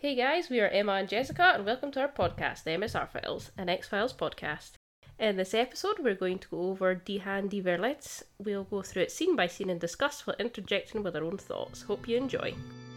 Hey guys, we are Emma and Jessica, and welcome to our podcast, the MSR Files, an X-Files podcast. In this episode, we're going to go over Die Hand die Verletz. We'll go through it scene by scene and discuss while interjecting with our own thoughts. Hope you enjoy.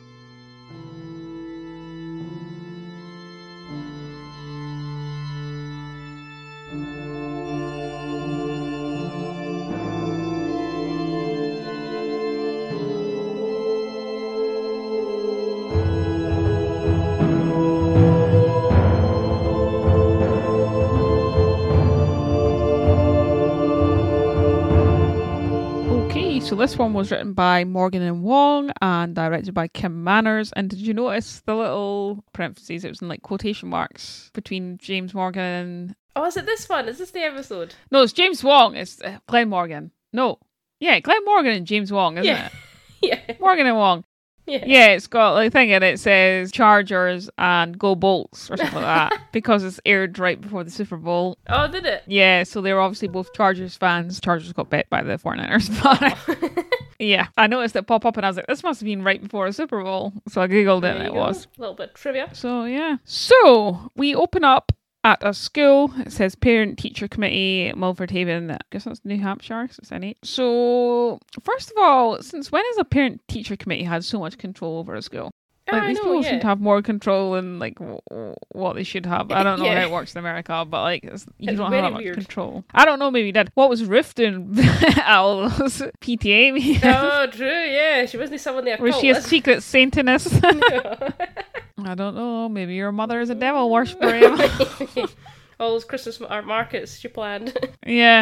So this one was written by Morgan and Wong and directed by Kim Manners. And did you notice the little parentheses? It was in like quotation marks between James Morgan and... Oh, is it this one? Is this the episode? No, it's James Wong. It's Glenn Morgan. No. Yeah, Glenn Morgan and James Wong, isn't it? Yeah. Morgan and Wong. Yeah, it's got like thing and it says Chargers and Go Bolts or something like that because it's aired right before the Super Bowl. Oh, did it? Yeah, so they were obviously both Chargers fans. Chargers got bet by the 49ers. But yeah, I noticed it pop up and I was like, this must have been right before a Super Bowl. So I googled it and it was. A little bit of trivia. So yeah. So we open up at a school. It says Parent Teacher Committee, Milford Haven. I guess that's New Hampshire, so it's NH. So first of all, since when has a Parent Teacher Committee had so much control over a school? Like these people should have more control than like what they should have. I don't know how it works in America, but like you don't have that much control. I don't know. Maybe you did. What was Ruth doing at all those PTA meetings? Oh, true. Yeah, she wasn't someone there. Was she a secret Satanist? No. I don't know. Maybe your mother is a devil worshiper. All those Christmas markets she planned. Yeah.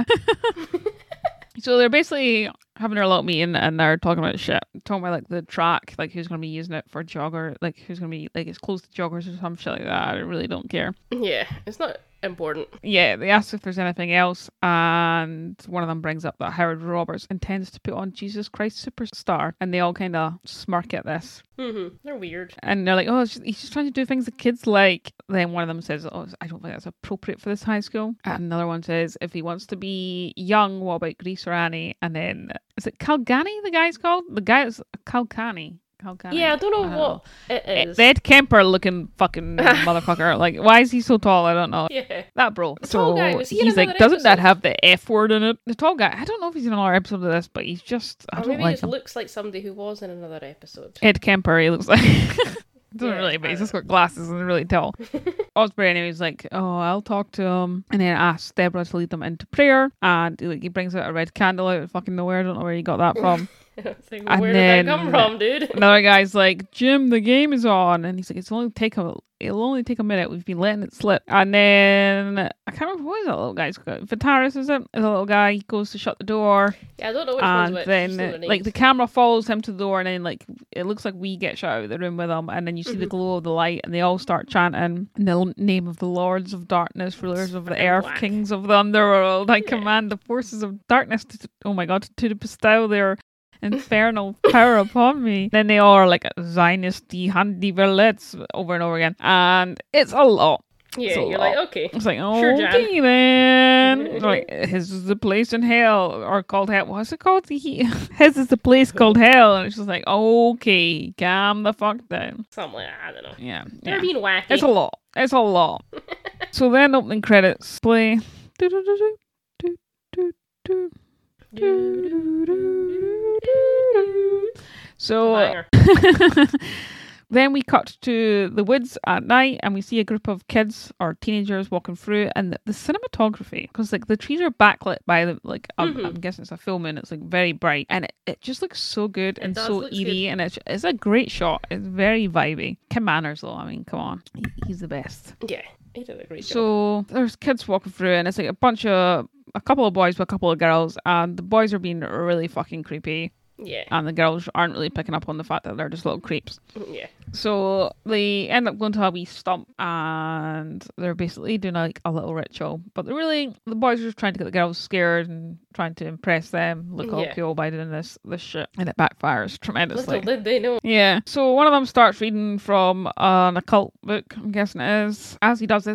So they're basically having their little meeting and they're talking about shit. Talking about like the track, like who's going to be using it for jogger, like who's going to be like it's close to joggers or some shit like that. I really don't care. Yeah, it's not important. Yeah, they ask if there's anything else and one of them brings up that Howard Roberts intends to put on Jesus Christ Superstar and they all kind of smirk at this. They're weird. And they're like, oh, he's just trying to do things that kids like. Then one of them says, oh, I don't think that's appropriate for this high school. And another one says, if he wants to be young, what about Grease or Annie? And then, is it Calgany the guy's called? The guy is Calgany. Yeah, I don't know what it is. The Ed Kemper looking fucking motherfucker. Like, why is he so tall? I don't know. Yeah. That bro. The tall guy, was he he's in like, doesn't that episode? have the F word in it? The tall guy. I don't know if he's in another episode of this, but he's just, I or don't maybe like he just him. looks like somebody who was in another episode. Ed Kemper, he looks like. Doesn't Yeah, really, but he's just got glasses and really tall. Osprey anyway is like, oh, I'll talk to him, and then asks Deborah to lead them into prayer, and like he brings out a red candle out of fucking nowhere. I don't know where he got that from. Like, where did that come from, dude? Another guy's like, Jim, the game is on, and he's like, it'll only take a minute. We've been letting it slip. And then I can't remember what is that little guy's called. Vitaris, is it? Is a little guy. He goes to shut the door. Yeah, I don't know which one's which. And then like the camera follows him to the door, and then like it looks like we get shot out of the room with him, and then you see the glow of the light, and they all start chanting in the name of the Lords of Darkness, rulers of the earth, kings of the underworld. I command the forces of darkness to bestow their infernal power upon me. Then they all are like Zionist Die Hand die Verletz over and over again, and it's a lot. Yeah, you're like, okay. It's like, sure, okay then. Like, his is the place in hell, or called hell. What's it called? His is the place called hell, and it's just like, okay, calm the fuck down. Something like that, I don't know. Yeah, They're being wacky. It's a lot. So then opening credits play. So then we cut to the woods at night and we see a group of kids or teenagers walking through, and the cinematography, because like the trees are backlit by the like I'm guessing it's a film and it's like very bright, and it just looks so good and so eerie, and it's a great shot. It's very vibey. Kim Manners though, I mean, come on, he's the best. Yeah, he did a great job. So there's kids walking through and it's like a couple of boys with a couple of girls, and the boys are being really fucking creepy. Yeah. And the girls aren't really picking up on the fact that they're just little creeps. Yeah. So they end up going to a wee stump and they're basically doing like a little ritual. But the boys are just trying to get the girls scared and trying to impress them, look all cool by doing this shit. And it backfires tremendously. Little did they know. Yeah. So one of them starts reading from an occult book, I'm guessing it is. As he does this, like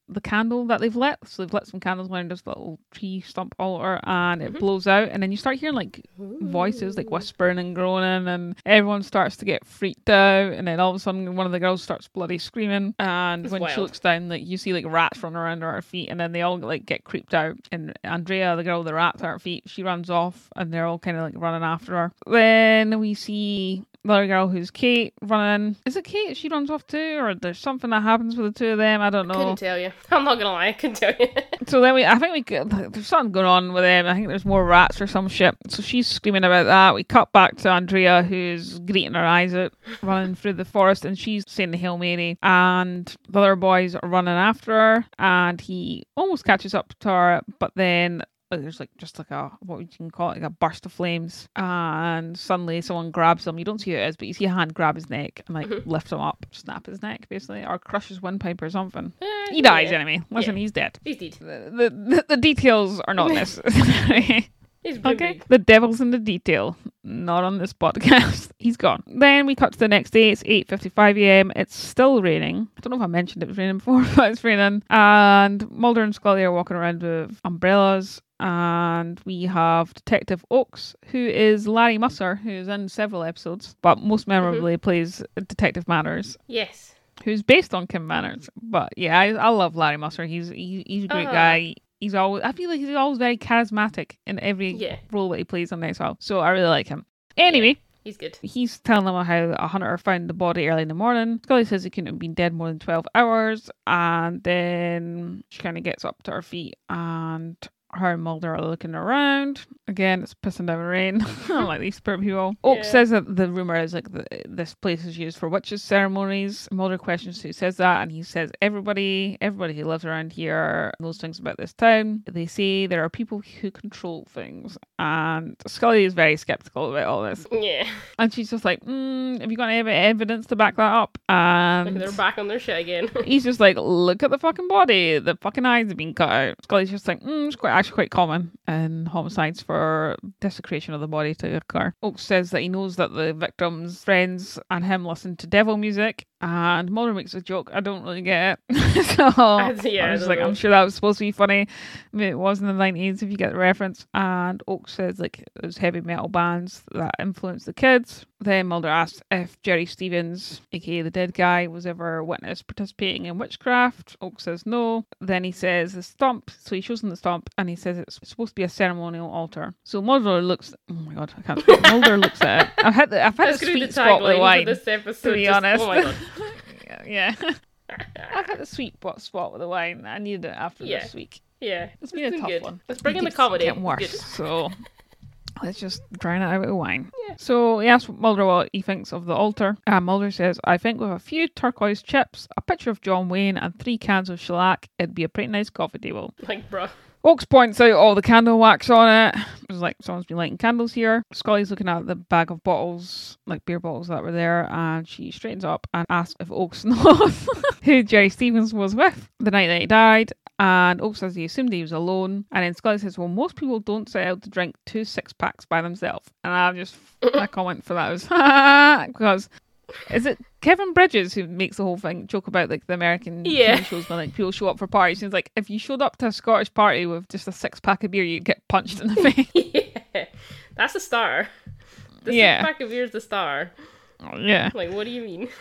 the candle that they've lit. So they've lit some candles around this little tree stump altar, and it blows out, and then you start hearing like voices like whispering and groaning, and everyone starts to get freaked out, and then all of a sudden one of the girls starts bloody screaming, and That's when she wild. looks down, like you see like rats running around her feet, and then they all like get creeped out, and Andrea, the girl with the rats at her feet, she runs off, and they're all kind of like running after her. Then we see the other girl who's Kate running. Is it Kate? She runs off too, or there's something that happens with the two of them. I don't know. Couldn't tell you. I'm not gonna lie, I couldn't tell you. So then I think there's something going on with them. I think there's more rats or some shit. So she's screaming about that. We cut back to Andrea, who's greeting her eyes out, running through the forest, and she's saying the Hail Mary, and the other boys are running after her, and he almost catches up to her, but then there's like just like a, what you can call it, like a burst of flames, and suddenly someone grabs him. You don't see who it is, but you see a hand grab his neck and like lift him up, snap his neck basically, or crush his windpipe or something. He dies anyway. Listen, he's dead. He's dead. The details are not necessary. He's pretty Okay, big. the devil's in the detail, not on this podcast. He's gone. Then we cut to the next day. It's 8:55 a.m. It's still raining. I don't know if I mentioned it was raining before, but it's raining. And Mulder and Scully are walking around with umbrellas. And we have Detective Oakes, who is Larry Musser, who's in several episodes, but most memorably plays Detective Manners, Yes. who's based on Kim Manners. But yeah, I love Larry Musser. He's a great guy. He's always, I feel like he's always very charismatic in every role that he plays on X-Files. So I really like him. Anyway, he's good. he's telling them how a hunter found the body early in the morning. Scully says he couldn't have been dead more than 12 hours. And then she kind of gets up to her feet, and her and Mulder are looking around. Again, it's pissing down rain. I like these poor people. Oak says that the rumour is like this place is used for witches' ceremonies. Mulder questions who says that, and he says everybody who lives around here knows things about this town. They say there are people who control things, and Scully is very skeptical about all this. Yeah. And she's just like, have you got any evidence to back that up? And Like they're back on their shit again. he's just like, look at the fucking body. The fucking eyes have been cut out. Scully's just like, it's actually quite common in homicides for desecration of the body to occur. Oakes says that he knows that the victim's friends and him listen to devil music, and Mulder makes a joke. I don't really get it. So I was like, I'm sure that was supposed to be funny. I mean, it was in the 90s, if you get the reference. And Oakes says like it was heavy metal bands that influenced the kids. Then Mulder asks if Jerry Stevens, aka the dead guy, was ever witnessed participating in witchcraft. Oakes says no. Then he says the stump, so he shows him the stump, and he says it's supposed to be a ceremonial altar. So Mulder looks, oh my god, I can't speak. Mulder looks at it. I've had the sweet spot with the wine, this episode, to be honest. Oh my god. yeah. I've had the sweet spot with the wine. I needed it after this week. Yeah. It's been a tough good. one. Let's bring in the It's comedy. getting worse, Good. so let's just drown it out with wine. Yeah. So he asks Mulder what he thinks of the altar. And Mulder says, I think with a few turquoise chips, a picture of John Wayne, and 3 cans of shellac, it'd be a pretty nice coffee table. Like, bruh. Oakes points out all the candle wax on it. It's like someone's been lighting candles here. Scully's looking at the bag of bottles, like beer bottles that were there, and she straightens up and asks if Oakes knows who Jerry Stevens was with the night that he died. And Oakes says he assumed he was alone. And then Scully says, well, most people don't set out to drink 2 6-packs by themselves. And I've just, my comment for that was, because is it Kevin Bridges who makes the whole thing joke about like the American TV shows when like people show up for parties? He's like, if you showed up to a Scottish party with just a 6-pack of beer, you'd get punched in the face. Yeah. That's a star. The 6-pack of beer is the star. Yeah. Like, what do you mean?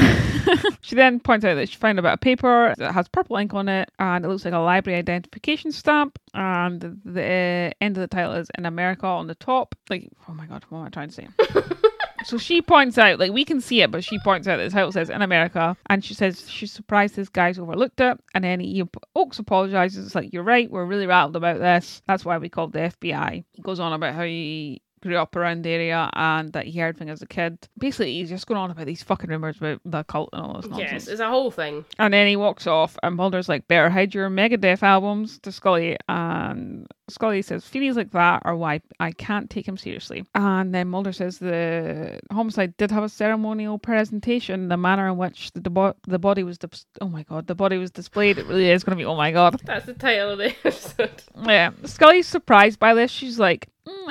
She then points out that she found a bit of paper that has purple ink on it, and it looks like a library identification stamp, and the end of the title is in America on the top. Like, oh my god, what am I trying to say? So she points out, like, we can see it, but she points out that the title says in America, and she says she's surprised this guy's overlooked it. And then Oakes apologizes. It's like, you're right, we're really rattled about this. That's why we called the FBI. He goes on about how he grew up around the area and that he heard things as a kid. Basically, he's just going on about these fucking rumours about the cult and all this nonsense. Yes, it's a whole thing. And then he walks off, and Mulder's like, better hide your Megadeth albums to Scully. And Scully says, feelings like that are why I can't take him seriously. And then Mulder says the homicide did have a ceremonial presentation. The manner in which the body was the body was displayed. It really is going to be, oh my god. That's the title of the episode. Yeah. Scully's surprised by this. She's like, I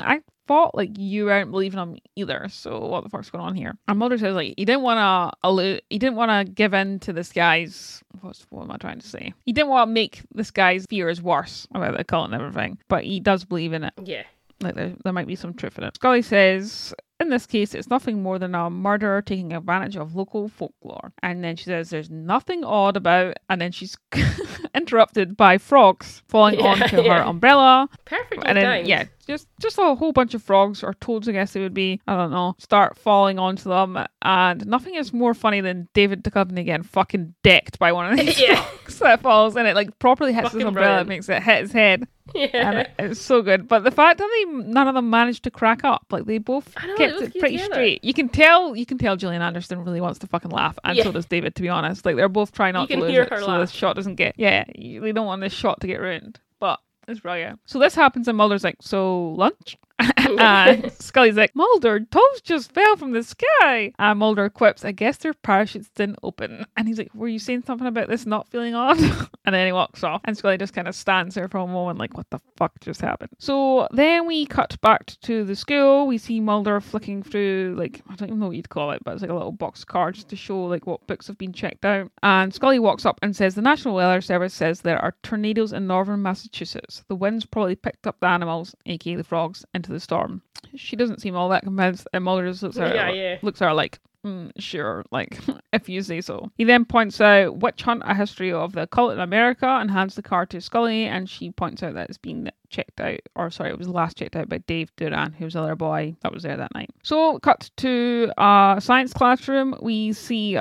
fought, like, you aren't believing him either. So what the fuck's going on here? And Mulder says, like, he didn't want to give in to this guy's, what am I trying to say? He didn't want to make this guy's fears worse about the cult and everything, but he does believe in it. Yeah. Like, there might be some truth in it. Scully says, in this case, it's nothing more than a murderer taking advantage of local folklore. And then she says there's nothing odd about, and then she's interrupted by frogs falling onto her umbrella. Perfectly and then, timed. yeah, just a whole bunch of frogs, or toads I guess they would be, I don't know, start falling onto them. And nothing is more funny than David Duchovny getting fucking decked by one of these frogs that falls, and it like properly hits Fucking his umbrella, brilliant. makes it hit his head. Yeah. And it's so good. But the fact that none of them managed to crack up, like they both I know, kept they it both pretty together. straight. You can tell Gillian Anderson really wants to fucking laugh, and so does David, to be honest. Like, they're both trying not You to can lose hear it, her so laugh. this shot doesn't get, they don't want this shot to get ruined. But it's brilliant. So this happens, and Mulder's like, so lunch? And Scully's like, Mulder, toast just fell from the sky. And Mulder quips, I guess their parachutes didn't open. And he's like, were you saying something about this not feeling odd? And then he walks off. And Scully just kind of stands there for a moment like, what the fuck just happened? So then we cut back to the school. We see Mulder flicking through, like, I don't even know what you'd call it, but it's like a little box of cards to show like what books have been checked out. And Scully walks up and says, the National Weather Service says there are tornadoes in northern Massachusetts. The winds probably picked up the animals, aka the frogs, into the storm. She doesn't seem all that convinced, and Mulder just looks at her, looks at her like, sure, like, if you say so. He then points out Witch Hunt, a history of the occult in America, and hands the card to Scully, and she points out that it's been checked out, or sorry, it was last checked out by Dave Duran, who was the other boy that was there that night. So, cut to a science classroom. We see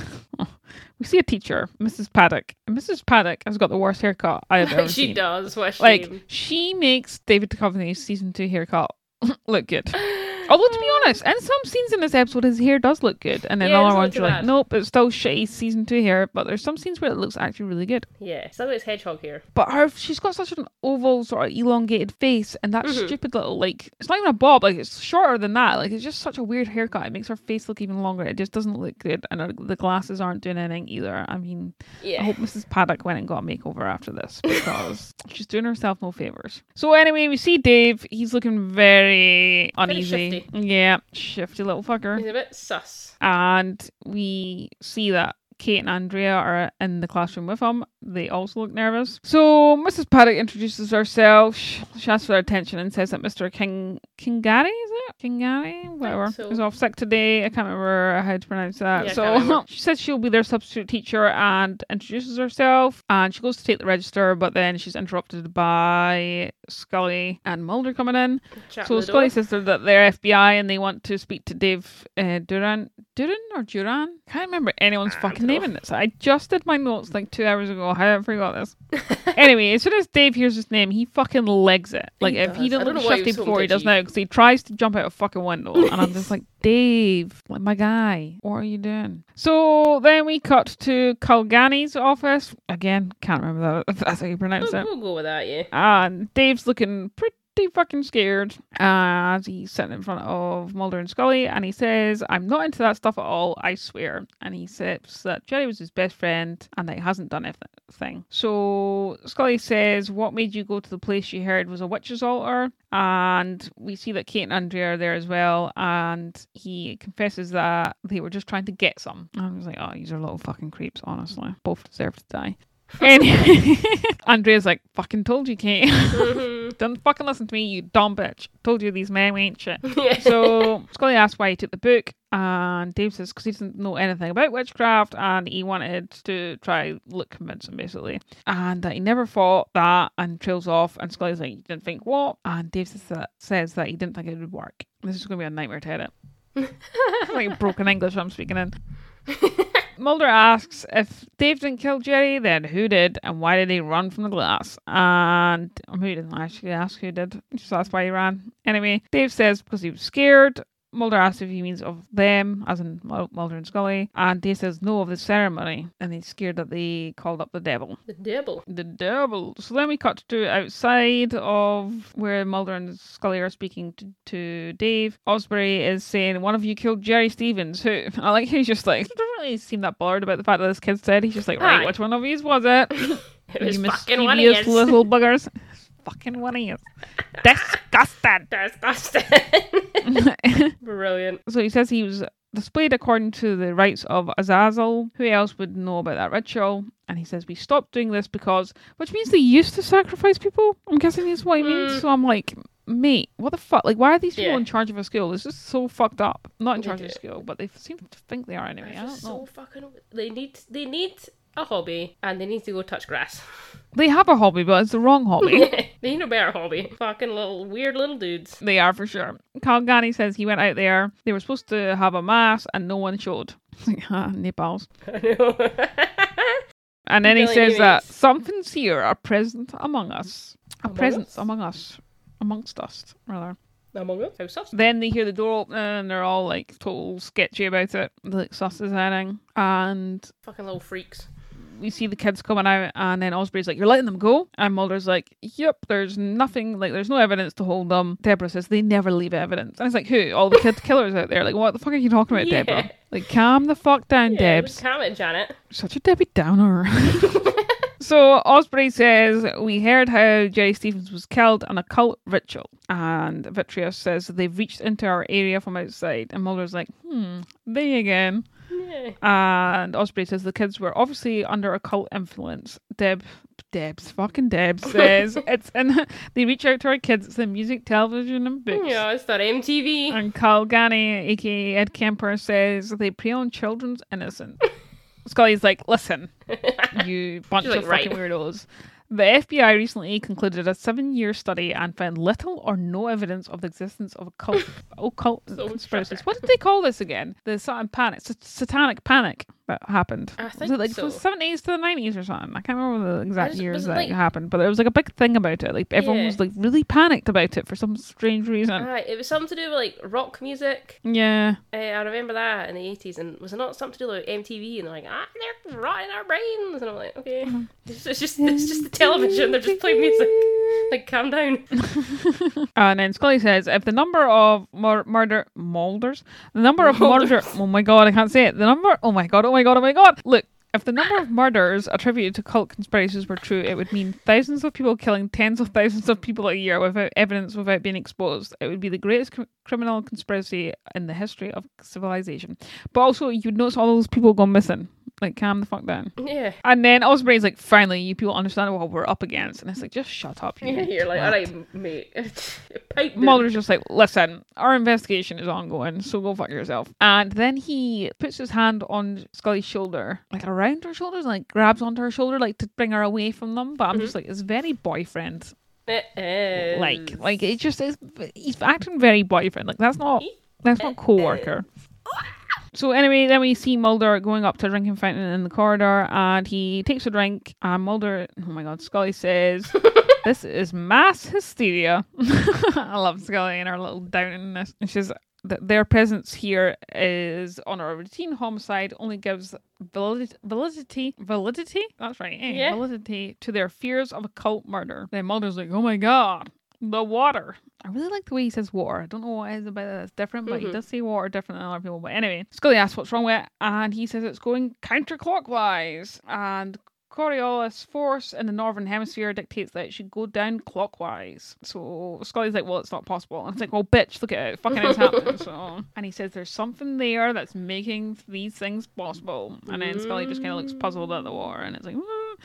we see a teacher, Mrs. Paddock. And Mrs. Paddock has got the worst haircut I have ever seen. She does. What a shame. Like, she makes David Duchovny's season 2 haircut look good. Although, to be honest, in some scenes in this episode, his hair does look good. And then other ones, you're like, nope, it's still shitty season 2 hair. But there's some scenes where it looks actually really good. Yeah, some of it's hedgehog hair. But she's got such an oval, sort of elongated face. And that stupid little, like, it's not even a bob. Like, it's shorter than that. Like, it's just such a weird haircut. It makes her face look even longer. It just doesn't look good. And the glasses aren't doing anything either. I mean, I hope Mrs. Paddock went and got a makeover after this, because she's doing herself no favours. So anyway, we see Dave. He's looking very uneasy. Shifty. Yeah, shifty little fucker. He's a bit sus. And we see that Kate and Andrea are in the classroom with him. They also look nervous. So Mrs. Paddock introduces herself. She asks for their attention and says that Mr. Kingari, is it? Kingari? Whatever. So. Is off sick today. I can't remember how to pronounce that. Yeah, so she says she'll be their substitute teacher and introduces herself. And she goes to take the register, but then she's interrupted by Scully and Mulder coming in. So Scully says that they're FBI and they want to speak to Dave Duran. Duran or Duran? Can't remember anyone's fucking name in this. I just did my notes like 2 hours ago. How I forgot this. Anyway, as soon as Dave hears his name, he fucking legs it. Like, if he didn't look shifty before, he does now, because he tries to jump out a fucking window. And I'm just like, Dave, like, my guy, what are you doing? So then we cut to Kalgani's office. Again, can't remember that, if that's how you pronounce it. We'll go with that, yeah. And Dave's looking pretty fucking scared as he's sitting in front of Mulder and Scully, and he says, I'm not into that stuff at all, I swear. And he says that Jerry was his best friend and that he hasn't done anything. So Scully says, what made you go to the place you heard was a witch's altar? And we see that Kate and Andrea are there as well, and he confesses that they were just trying to get some. And I was like, oh, these are little fucking creeps, honestly. Both deserve to die. Anyway, Andrea's like, fucking told you, Kate. Don't fucking listen to me, you dumb bitch. Told you these men ain't shit. So Scully asks why he took the book, and Dave says because he doesn't know anything about witchcraft and he wanted to try look convincing, basically. And that he never thought that, and trails off, and Scully's like, you didn't think what? And Dave says that he didn't think it would work. This is going to be a nightmare to edit. Like broken English I'm speaking in. Mulder asks if Dave didn't kill Jerry, then who did, and why did he run from the glass? And who didn't actually ask who did, just asked why he ran. Anyway, Dave says because he was scared. Mulder asks if he means of them, as in Mulder and Scully, and Dave says no, of the ceremony, and he's scared that they called up the devil. The devil. The devil. So then we cut to outside of where Mulder and Scully are speaking to Dave. Osbury is saying, one of you killed Jerry Stevens. Who? I like he's just like, he doesn't really seem that bothered about the fact that this kid said. He's just like, right, which one of yous was it? It was you fucking one of mischievous yous. little buggers. fucking one he is. Disgusting. Disgusting. Brilliant. So he says he was displayed according to the rites of Azazel. Who else would know about that ritual? And he says we stopped doing this because, which means they used to sacrifice people. I'm guessing is what he means. So I'm like, mate, what the fuck? Like, why are these people in charge of a school? It's just so fucked up. Not in charge of a school, but they seem to think they are anyway. I don't know. So fucking. They need a hobby, and they need to go touch grass. They have a hobby, but it's the wrong hobby. They need a better hobby. Fucking weird little dudes. They are for sure. Kalgani says he went out there. They were supposed to have a mass, and no one showed. Like, Nepals. I know. And then he says that something's here, a presence among us. Amongst us, rather. Among us? How sus? Then they hear the door open and they're all like total sketchy about it. Like sus is heading. And fucking little freaks. We see the kids coming out, and then Osprey's like, you're letting them go? And Mulder's like, yep, there's nothing, like there's no evidence to hold them. Deborah says they never leave evidence. And it's like, who? All the kid killers out there. Like, what the fuck are you talking about, Deborah? Like, calm the fuck down, Debs. Calm it, Janet. Such a Debbie Downer. So Osprey says, we heard how Jerry Stevens was killed on a cult ritual. And Vitreous says they've reached into our area from outside. And Mulder's like, they again. Yeah. And Osprey says the kids were obviously under occult influence. Debs says it's in. They reach out to our kids. It's in music, television, and books. Yeah, it's that MTV. And Kalgani, aka Ed Kemper, says they prey on children's innocence. Scully's like, listen, you bunch of fucking weirdos. The FBI recently concluded a 7-year study and found little or no evidence of the existence of occult conspiracies. What did they call this again? The satanic panic that happened. I think was it like so. From the 70s to the 90s or something? I can't remember the exact years that it happened, but it was like a big thing about it. Like everyone was like really panicked about it for some strange reason. It was something to do with like rock music. Yeah. I remember that in the 80s, and was it not something to do with MTV? And they're like, they're rotting our brains, and I'm like, okay, it's just the television. They're just playing music. Like, calm down. And then Scully says, if the number of oh my god, I can't say it. Oh my god. Look, if the number of murders attributed to cult conspiracies were true, it would mean thousands of people killing tens of thousands of people a year without evidence, without being exposed. It would be the greatest criminal conspiracy in the history of civilization. But also, you'd notice all those people gone missing. Like, calm the fuck down. Yeah. And then Osprey's like, finally, you people understand what we're up against. And it's like, just shut up. You're like, alright, mate. Mulder's just like, listen, our investigation is ongoing, so go fuck yourself. And then he puts his hand on Scully's shoulder, like around her shoulders, like grabs onto her shoulder, like to bring her away from them. But I'm just like, it's very boyfriend. It is. Like it just is. He's acting very boyfriend. Like that's not co-worker. So anyway, then we see Mulder going up to a drinking fountain in the corridor, and he takes a drink, and Mulder, oh my god, Scully says, this is mass hysteria. I love Scully and her little downiness. And she says that their presence here is on a routine homicide, only gives validity, that's right, validity to their fears of occult murder. Then Mulder's like, oh my god, the water. I really like the way he says water. I don't know what it is about it that's different, but he does say water different than other people. But anyway, Scully asks what's wrong with it, and he says it's going counterclockwise. And Coriolis force in the northern hemisphere dictates that it should go down clockwise. So Scully's like, well, it's not possible. And it's like, well, bitch, look at it. Fucking it's happening. So, and he says there's something there that's making these things possible. And then Scully just kind of looks puzzled at the water, and it's like,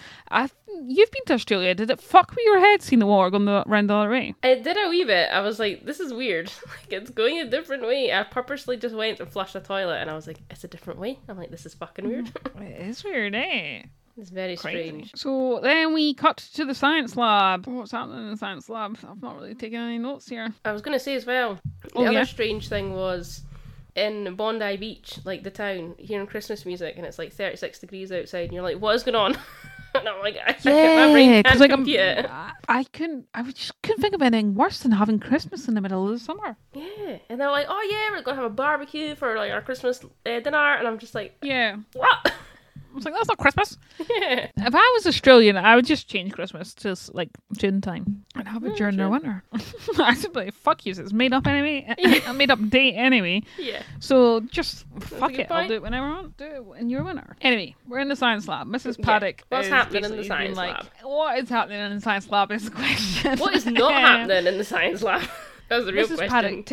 you've been to Australia. Did it fuck with your head seeing the water going around the other way? It did a wee bit. I was like, this is weird. Like, it's going a different way. I purposely just went and flushed the toilet, and I was like, it's a different way. I'm like, this is fucking weird. It is weird, eh? It's very strange. So then we cut to the science lab. What's happening in the science lab? I've not really taken any notes here. I was going to say as well, the other strange thing was in Bondi Beach, like the town, hearing Christmas music, and it's like 36 degrees outside, and you're like, what is going on? And I'm like, my brain can't compute it. I just couldn't think of anything worse than having Christmas in the middle of the summer. Yeah, and they're like, oh yeah, we're going to have a barbecue for like our Christmas dinner, and I'm just like, yeah. What? I was like, that's not Christmas. Yeah. If I was Australian, I would just change Christmas to like June time and have it during their true. winter. I should be like, fuck you, it's made up anyway. A made up date anyway. Yeah. So just fuck good it. I'll point. do it whenever I want. Do it in your winter. Anyway, we're in the science lab. Mrs. Yeah. Paddock. What's is happening in the basically science being lab? What is happening in the science lab is the question. What is not happening in the science lab? That's the real Mrs. question. Paddock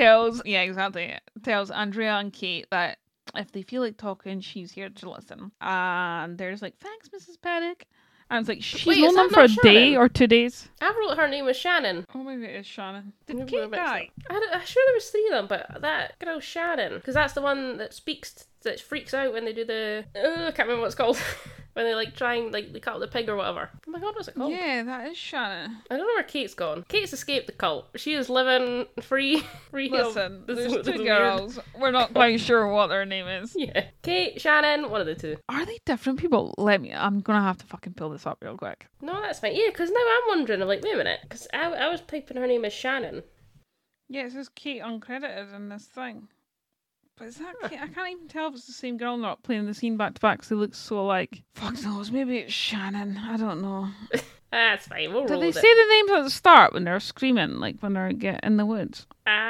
tells Andrea and Kate that if they feel like talking, she's here to listen. And they're just like, thanks, Mrs. Paddock. And it's like, she's Wait, known is them that for a not day Shannon? or 2 days. I wrote her name was Shannon. Oh, maybe it is Shannon. Did Maybe Kate we're mixed die? I'm sure there was 3 of them, but that girl Shannon, because that's the one that speaks, that freaks out when they do the. I can't remember what it's called. When they like try and like they cut the pig or whatever. Oh my god, what's it called? Yeah, that is Shannon. I don't know where Kate's gone. Kate's escaped the cult. She is living free. Listen, this there's is 2 weird. girls. We're not quite sure what their name is. Yeah, Kate, Shannon, one of the 2. Are they different people? I'm gonna have to fucking pull this up real quick. No, that's fine. Yeah, because now I'm wondering. I'm like, wait a minute, because I was typing her name as Shannon. Yeah, it says Kate uncredited in this thing. But is that Kate? I can't even tell if it's the same girl not playing the scene back to back because they look so alike. Fuck knows, maybe it's Shannon. I don't know. That's fine. We'll Did roll they with say it. the names at the start when they're screaming, like when they're in the woods?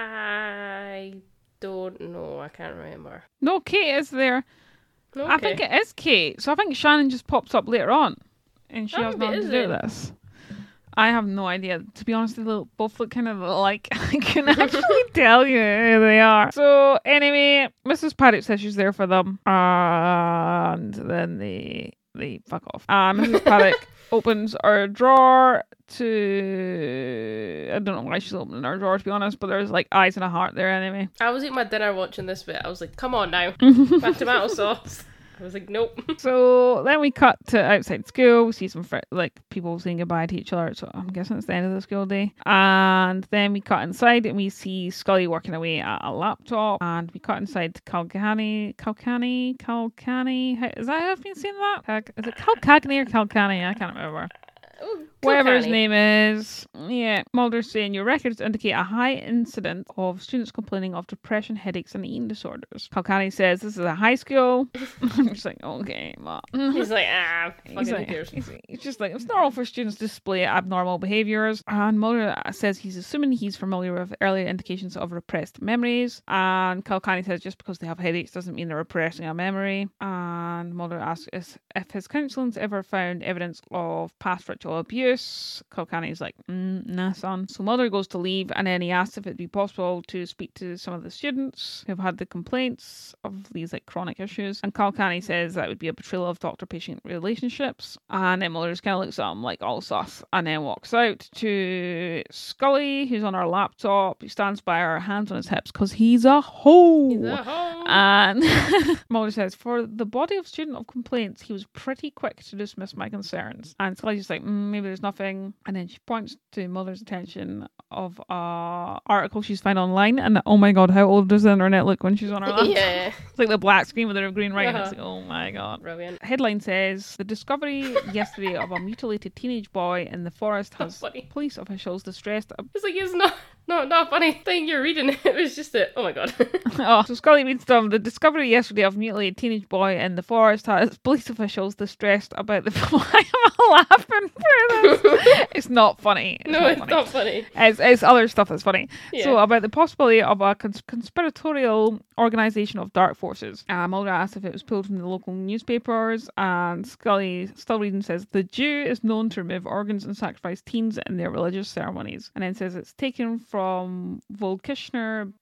I don't know. I can't remember. No, Kate is there. Okay. I think it is Kate. So I think Shannon just pops up later on. And she Oh, has maybe nothing it to is do with then. this. I have no idea. To be honest, they both look kind of alike. I can actually tell you who they are. So anyway, Mrs. Paddock says she's there for them. And then they fuck off. Mrs. Paddock opens our drawer to... I don't know why she's opening our drawer, to be honest, but there's like eyes and a heart there anyway. I was eating my dinner watching this bit. I was like, come on now. My tomato sauce. I was like, nope. So then we cut to outside school. We see some people saying goodbye to each other. So I'm guessing it's the end of the school day. And then we cut inside and we see Scully working away at a laptop. And we cut inside to Calcani. Is that how I've been saying that? Is it Calcani or Calcani? I can't remember. Oh, Whatever his Kilkenny. name is. Yeah. Mulder's saying your records indicate a high incidence of students complaining of depression, headaches, and eating disorders. Calcani says this is a high school. I'm just like, okay, ma. He's like, fucking He's who like, cares? he's just like, it's normal for students to display abnormal behaviours. And Mulder says he's assuming he's familiar with earlier indications of repressed memories. And Calcani says just because they have headaches doesn't mean they're repressing a memory. And Mulder asks if his counseling's ever found evidence of past ritual abuse. Calcani's like, nah, son. So Mulder goes to leave, and then he asks if it'd be possible to speak to some of the students who've had the complaints of these like chronic issues. And Calcani says that would be a betrayal of doctor-patient relationships. And then Mulder just kind of looks at him like all sus, and then walks out to Scully, who's on her laptop. He stands by her, hands on his hips, because he's a hoe. He's a hoe. And Mulder says, for the body of student of complaints, he was pretty quick to dismiss my concerns. And Scully's just like, maybe there's nothing. And then she points to Mulder's attention of a article she's found online. And oh my god, how old does the internet look when she's on her laptop? Yeah. It's like the black screen with her green writing. It's Uh-huh. like, oh my god. Brilliant. Headline says, the discovery yesterday of a mutilated teenage boy in the forest has Funny. police officials distressed. It's like, it's not a funny thing you're reading. It was just oh my god. Oh, so Scully reads them. The discovery yesterday of a mutilated teenage boy in the forest has police officials distressed about the... Why am I laughing through this? It's not funny. No, it's not funny. It's other stuff that's funny. Yeah. So about the possibility of a conspiratorial organisation of dark forces. Mulder asked if it was pulled from the local newspapers, and Scully, still reading, says the Jew is known to remove organs and sacrifice teens in their religious ceremonies. And then says it's taken from Volkishner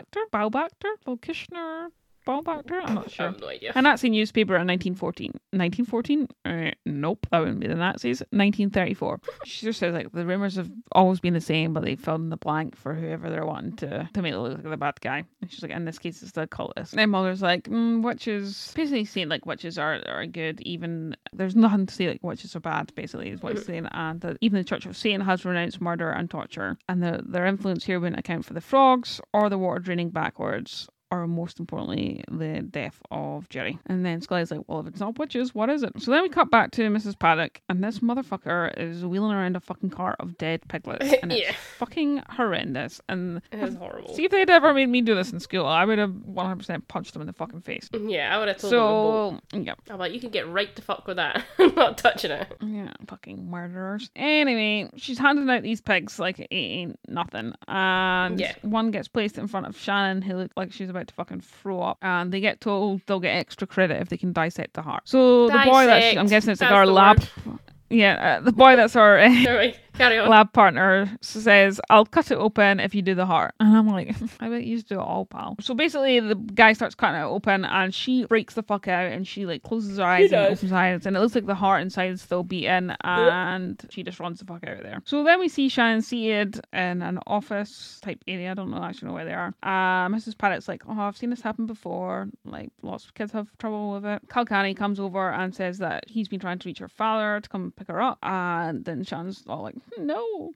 Volkishner Baumbachner? I'm not I sure. have no idea. A Nazi newspaper in 1914. 1914? Nope, that wouldn't be the Nazis. 1934. She just says like the rumors have always been the same, but they filled in the blank for whoever they're wanting to make it look like the bad guy. And she's like, in this case, it's the cultist. And then Mulder's like, witches. Basically saying like witches are good. Even there's nothing to say like witches are bad. Basically, is what he's saying, and that even the Church of Satan has renounced murder and torture, and their influence here wouldn't account for the frogs or the water draining backwards, or most importantly, the death of Jerry. And then Scully's like, well, if it's not witches, what is it? So then we cut back to Mrs. Paddock, and this motherfucker is wheeling around a fucking cart of dead piglets. And it's fucking horrendous. And it is horrible. See, if they'd ever made me do this in school, I would have 100% punched them in the fucking face. Yeah, I would have told them. Yeah. I'm like, you can get right to fuck with that. I'm not touching it. Yeah, fucking murderers. Anyway, she's handing out these pigs like it ain't nothing. And one gets placed in front of Shannon, who looks like she's about to fucking throw up. And they get told they'll get extra credit if they can dissect the heart. So the boy I'm guessing it's like our lab. Yeah, the boy that's our carry on. lab partner says, I'll cut it open if you do the heart. And I'm like, I bet you just do it all, pal. So basically the guy starts cutting it open and she freaks the fuck out and she like closes her eyes and opens her eyes and it looks like the heart inside is still beating and she just runs the fuck out of there. So then we see Shannon seated in an office type area. I don't actually know where they are. Mrs. Paddock's like, oh, I've seen this happen before. Like lots of kids have trouble with it. Kilkenny comes over and says that he's been trying to reach her father to come pick her up. And then Shannon's all like, no.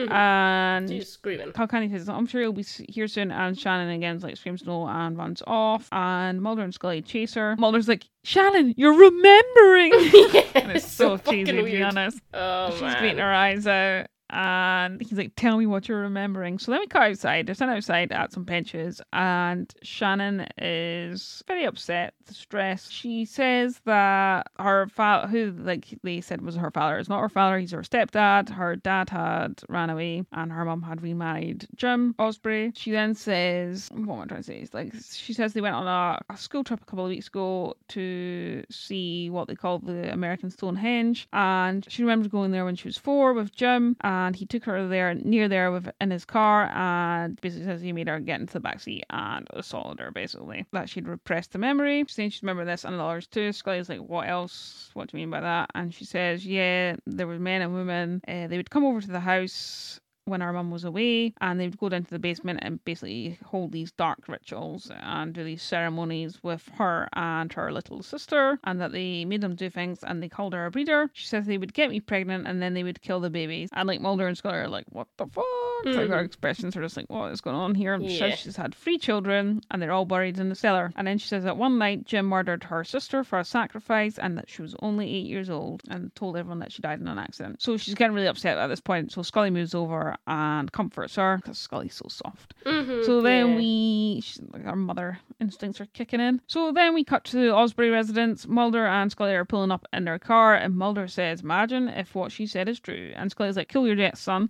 And she's screaming. Kilkenny says, I'm sure he'll be here soon. And Shannon again like screams no and runs off. And Mulder and Scully chase her. Mulder's like, Shannon, you're remembering. And it's so cheesy, to be honest. Oh, she's beating her eyes out. And he's like, tell me what you're remembering. So then we cut outside. They're sitting outside at some benches and Shannon is very upset, distressed. She says that her father, who like they said was her father, is not her father. He's her stepdad. Her dad had ran away and her mum had remarried Jim Osprey. She then says, what am I trying to say? It's like, she says they went on a school trip a couple of weeks ago to see what they call the American Stonehenge. And she remembers going there when she was 4 with Jim. And he took her there, near there in his car, and basically says he made her get into the backseat and assaulted her, basically. That she'd repressed the memory. She's saying she'd remember this and others too. Scully's like, what else? What do you mean by that? And she says, yeah, there were men and women. They would come over to the house when our mum was away, and they would go down to the basement and basically hold these dark rituals and do these ceremonies with her and her little sister, and that they made them do things and they called her a breeder. She says they would get me pregnant and then they would kill the babies. And like Mulder and Scully are like, what the fuck? Like their expressions are just like, what is going on here? And she says she's had 3 children and they're all buried in the cellar. And then she says that one night Jim murdered her sister for a sacrifice and that she was only 8 years old and told everyone that she died in an accident. So she's getting really upset at this point. So Scully moves over and comforts her because Scully's so soft. So then like our mother instincts are kicking in. So then we cut to the Osprey residence. Mulder and Scully are pulling up in their car and Mulder says, imagine if what she said is true. And Scully's like, kill your death, son.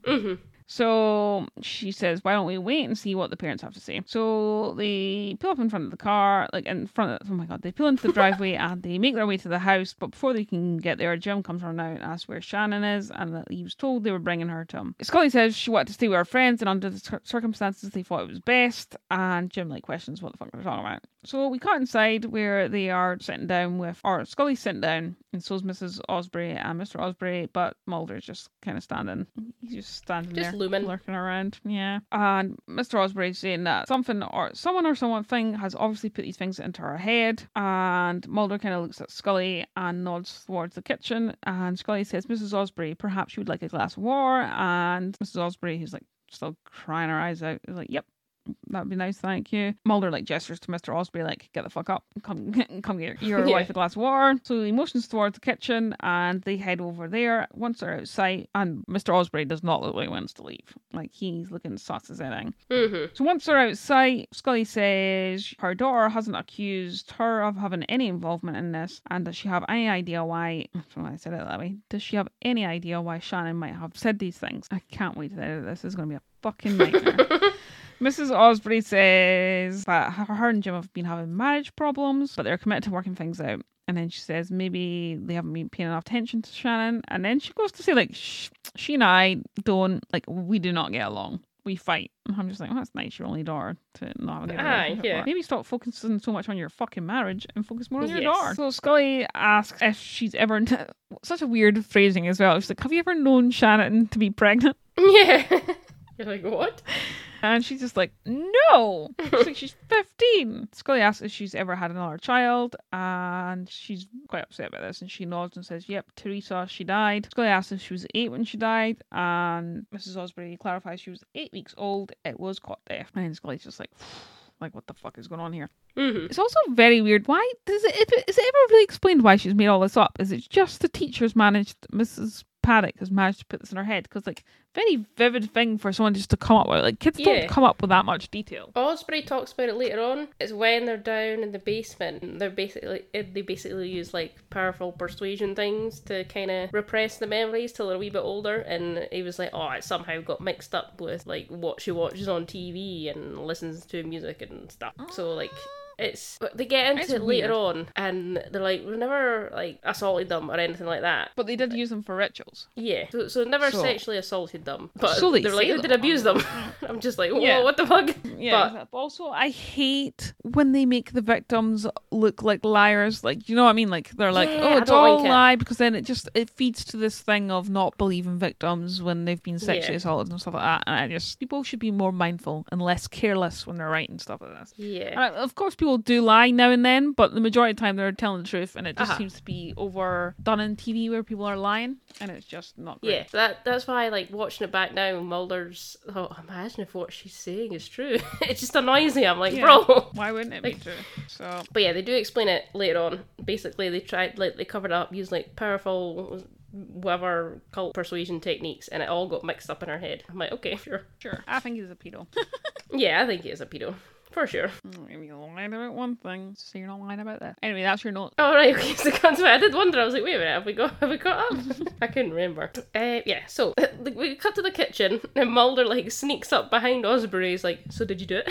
So she says, why don't we wait and see what the parents have to say? So they pull up in front of the car, like in front of, oh my God, they pull into the driveway and they make their way to the house. But before they can get there, Jim comes running out and asks where Shannon is and that he was told they were bringing her to him. Scully says she wanted to stay with her friends and under the circumstances they thought it was best. And Jim like questions what the fuck they're talking about. So we cut inside where they are sitting down with, or Scully's sitting down and so's Mrs. Osprey and Mr. Osprey, but Mulder's just kind of standing. He's just standing there. Looming. Lurking around, yeah. And Mr. Osprey's saying that someone or something has obviously put these things into her head. And Mulder kind of looks at Scully and nods towards the kitchen. And Scully says, Mrs. Osprey, perhaps you would like a glass of water. And Mrs. Osprey, who's like still crying her eyes out, is like, yep. That'd be nice, thank you. Mulder like gestures to Mr. Osprey like, get the fuck up, come get your wife a glass of water. So he motions towards the kitchen and they head over there. Once they're outside, and Mr. Osprey does not look like he wants to leave. Like he's looking sus as anything. So once they're outside, Scully says her daughter hasn't accused her of having any involvement in this, and does she have any idea why, I said it that way, does she have any idea why Shannon might have said these things? I can't wait to edit this. This is going to be a fucking nightmare. Mrs. Osprey says that her and Jim have been having marriage problems, but they're committed to working things out. And then she says maybe they haven't been paying enough attention to Shannon. And then she goes to say, like, she and I don't, like, we do not get along. We fight. And I'm just like, oh, that's nice, your only daughter to not have a good relationship. Maybe stop focusing so much on your fucking marriage and focus more on your daughter. So Scully asks if she's ever, such a weird phrasing as well. She's like, have you ever known Shannon to be pregnant? Yeah. You're like, what? And she's just like, no. She's like, she's 15. Scully asks if she's ever had another child, and she's quite upset about this. And she nods and says, yep, Teresa, she died. Scully asks if she was 8 when she died, and Mrs. Osprey clarifies she was 8 weeks old. It was cot death. And Scully's just like, Like, what the fuck is going on here? Mm-hmm. It's also very weird. Why is it ever really explained why she's made all this up? Is it just the teachers Mrs. Paddock has managed to put this in her head? Because, like, very vivid thing for someone just to come up with. Like, kids don't come up with that much detail. Osprey talks about it later on. It's when they're down in the basement. They basically use like powerful persuasion things to kind of repress the memories till they're a wee bit older. And he was like, oh, it somehow got mixed up with like what she watches on TV and listens to music and stuff. So like. They get into it later on, and they're like, we've never like assaulted them or anything like that. But they did use them for rituals. Yeah, so never sexually assaulted them. But so they're like, we did abuse them. I'm just like, whoa, Yeah. what the fuck? Yeah, but also I hate when they make the victims look like liars. Like, you know what I mean? Like, they're like, oh, it's all a lie, because then it feeds to this thing of not believing victims when they've been sexually assaulted and stuff like that. And people should be more mindful and less careless when they're writing stuff like this. Yeah. And of course, people do lie now and then, but the majority of the time they're telling the truth, and it just seems to be overdone in TV where people are lying, and it's just not great. Yeah, so that's why, like, watching it back now, Mulder's, imagine if what she's saying is true. It just annoys me. I'm like, bro. Why wouldn't it be true? So, but yeah, they do explain it later on. Basically, they covered it up using like powerful whatever cult persuasion techniques, and it all got mixed up in her head. I'm like, okay, sure. I think he's a pedo. Yeah, I think he is a pedo. For sure. Maybe you're lying about one thing, so you're not lying about that. Anyway, that's your note. Oh, right, okay, so I did wonder, I was like, wait a minute, have we got up? I couldn't remember. Yeah, so, we cut to the kitchen, and Mulder, like, sneaks up behind Osbury, he's like, so did you do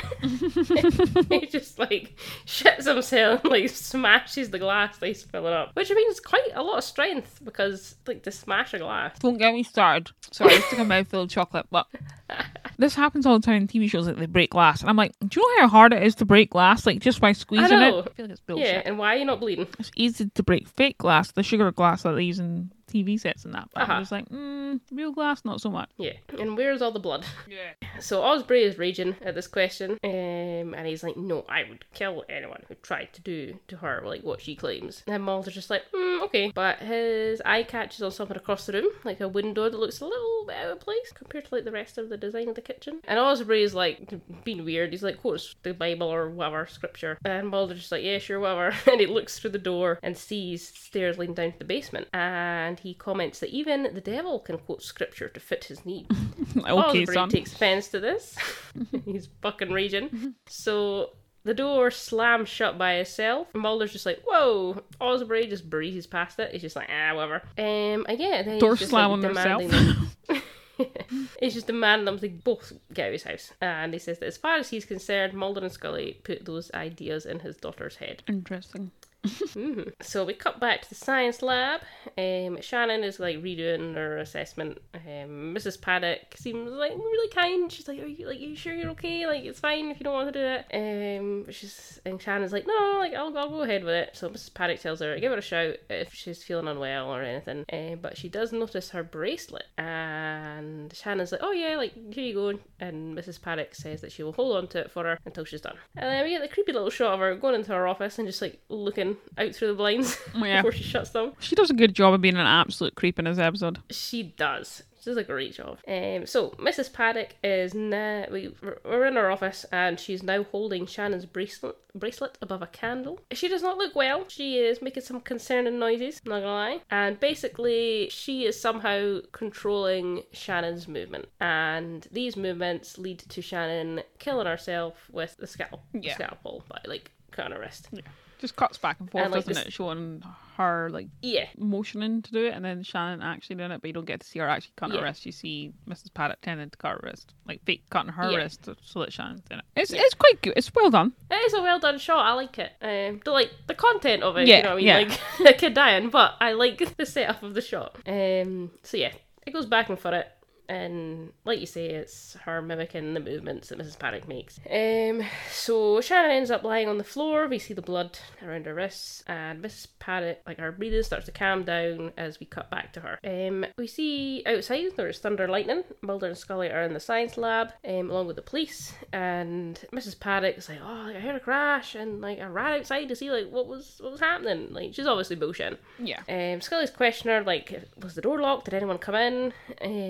it? He just, like, shits himself and, like, smashes the glass that he's filling up. Which, I mean, is quite a lot of strength, because, like, to smash a glass. Don't get me started. Sorry, I took a mouthful of chocolate, but this happens all the time in TV shows, like, they break glass, and I'm like, do you know how hard it is to break glass, like, just by squeezing it? I feel like it's bullshit. Yeah, and why are you not bleeding? It's easy to break fake glass, the sugar glass that they use in TV sets and that. But I was like, real glass, not so much. Yeah, and where's all the blood? Yeah. So Osbury is raging at this question, and he's like, no, I would kill anyone who tried to do to her, like, what she claims. And Mulder's just like, okay. But his eye catches on something across the room, like a window that looks a little bit out of place compared to, like, the rest of the design of the kitchen. And Osbury is, like, being weird. He's like, quotes the Bible or whatever, scripture. And Mulder's just like, yeah, sure, whatever. And he looks through the door and sees stairs leading down to the basement. And he comments that even the devil can quote scripture to fit his need. Okay, Osbury son. takes offense to this. He's fucking raging. So the door slams shut by itself. Mulder's just like, whoa. Osbury just breezes past it. He's just like, whatever. Then Door he's just, slam like, on demanding himself. them. He's just demanding them to both get out of his house. And he says that as far as he's concerned, Mulder and Scully put those ideas in his daughter's head. Interesting. So we cut back to the science lab. Shannon is like redoing her assessment. Mrs. Paddock seems like really kind. She's like, "Are you sure you're okay? Like, it's fine if you don't want to do it." And Shannon's like, "No, like I'll go ahead with it." So Mrs. Paddock tells her to give her a shout if she's feeling unwell or anything. But she does notice her bracelet, and Shannon's like, "Oh yeah, like here you go." And Mrs. Paddock says that she will hold on to it for her until she's done. And then we get the creepy little shot of her going into her office and just like looking out through the blinds before she shuts them. She does a good job of being an absolute creep in this episode. She does. She does a great job. So Mrs. Paddock is now we're in her office, and she's now holding Shannon's bracelet above a candle. She does not look well. She is making some concerning noises, not gonna lie. And basically she is somehow controlling Shannon's movement, and these movements lead to Shannon killing herself with the scalpel by like cutting her wrist. Yeah. Just cuts back and forth, and, like, doesn't it? Showing her, like, motioning to do it, and then Shannon actually doing it, but you don't get to see her actually cutting her wrist. You see Mrs. Paddock tending to cut her wrist. Like, fake cutting her wrist so that Shannon's doing it. It's quite good. It's well done. It is a well done shot. I like it. Don't like the content of it, you know what I mean? Like, a kid dying, but I like the setup of the shot. So yeah, it goes back and forth. And like you say, it's her mimicking the movements that Mrs. Paddock makes. So Shannon ends up lying on the floor. We see the blood around her wrists, and Mrs. Paddock, like, her breathing starts to calm down as we cut back to her. We see outside there's thunder and lightning. Mulder and Scully are in the science lab, along with the police, and Mrs. Paddock is like, "Oh, I heard a crash, and like I ran outside to see like what was happening." Like, she's obviously bullshitting. Yeah. Scully's questioning her, like, was the door locked? Did anyone come in? But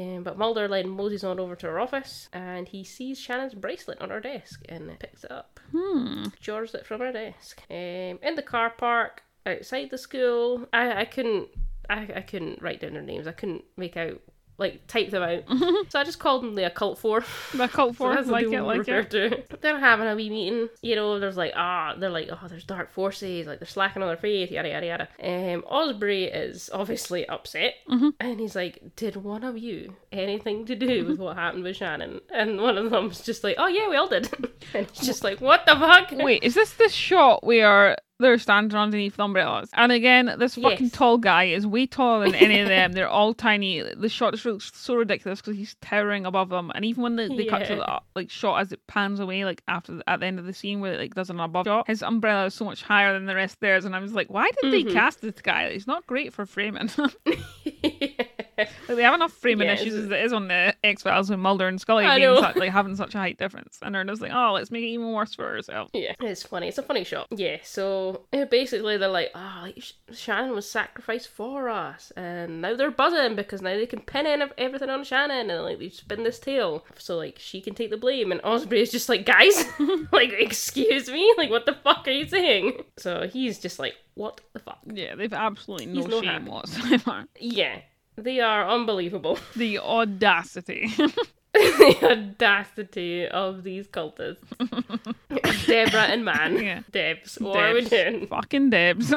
Mulder then moseys on over to her office, and he sees Shannon's bracelet on her desk and picks it up. Jars it from her desk. In the car park outside the school, I couldn't write down their names. I couldn't make out, type them out. So I just called them the Occult Four. The Occult Four, So that's what they refer to. They're having a wee meeting. There's there's dark forces, they're slacking on their faith, yada yada yada. Osprey is obviously upset, and he's like, did one of you anything to do with what happened with Shannon? And one of them's just like, oh yeah, we all did. And he's just like, what the fuck? Wait, is this shot where they're standing underneath the umbrellas? And again, this fucking tall guy is way taller than any of them. They're all tiny. The shot just looks so ridiculous because he's towering above them. And even when they cut to the shot as it pans away, at the end of the scene where it does an above shot, his umbrella is so much higher than the rest of theirs. And I was like, why did they cast this guy? He's not great for framing. They have enough framing issues as it is on the X-Files with Mulder and Scully having such a height difference, and they're just like, oh, let's make it even worse for ourselves. Yeah, it's funny. It's a funny shot. Yeah, so basically they're like, Shannon was sacrificed for us, and now they're buzzing because now they can pin in everything on Shannon, and they spin this tale so she can take the blame. And Osprey is just like, guys, excuse me, what the fuck are you saying? So he's just like, what the fuck? Yeah, they've absolutely no shame whatsoever. Yeah. They are unbelievable. The audacity. The audacity of these cultists. Deborah and Man. Yeah. Debs. What are we doing? Fucking Debs.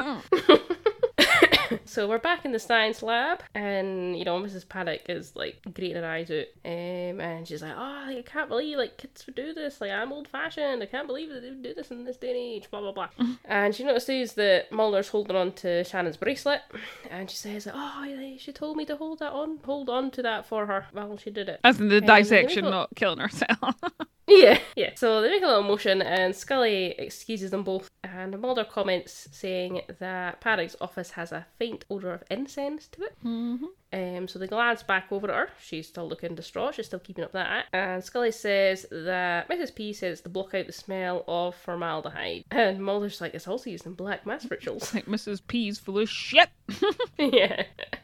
So we're back in the science lab, and Mrs. Paddock is grating her eyes out, and she's like, I can't believe kids would do this. I'm old fashioned. I can't believe that they would do this in this day and age. Blah blah blah. And she notices that Mulder's holding on to Shannon's bracelet, and she says, she told me to hold on to that for her while she did it. As in the dissection, not killing herself. Yeah. So they make a little motion, and Scully excuses them both, and Mulder comments saying that Paddock's office has a faint odour of incense to it. So they glance back over at her. She's still looking distraught. She's still keeping up that act. And Scully says that Mrs. P says to block out the smell of formaldehyde. And Mulder's like, it's also used in black mass rituals. Mrs. P's full of shit. Yeah.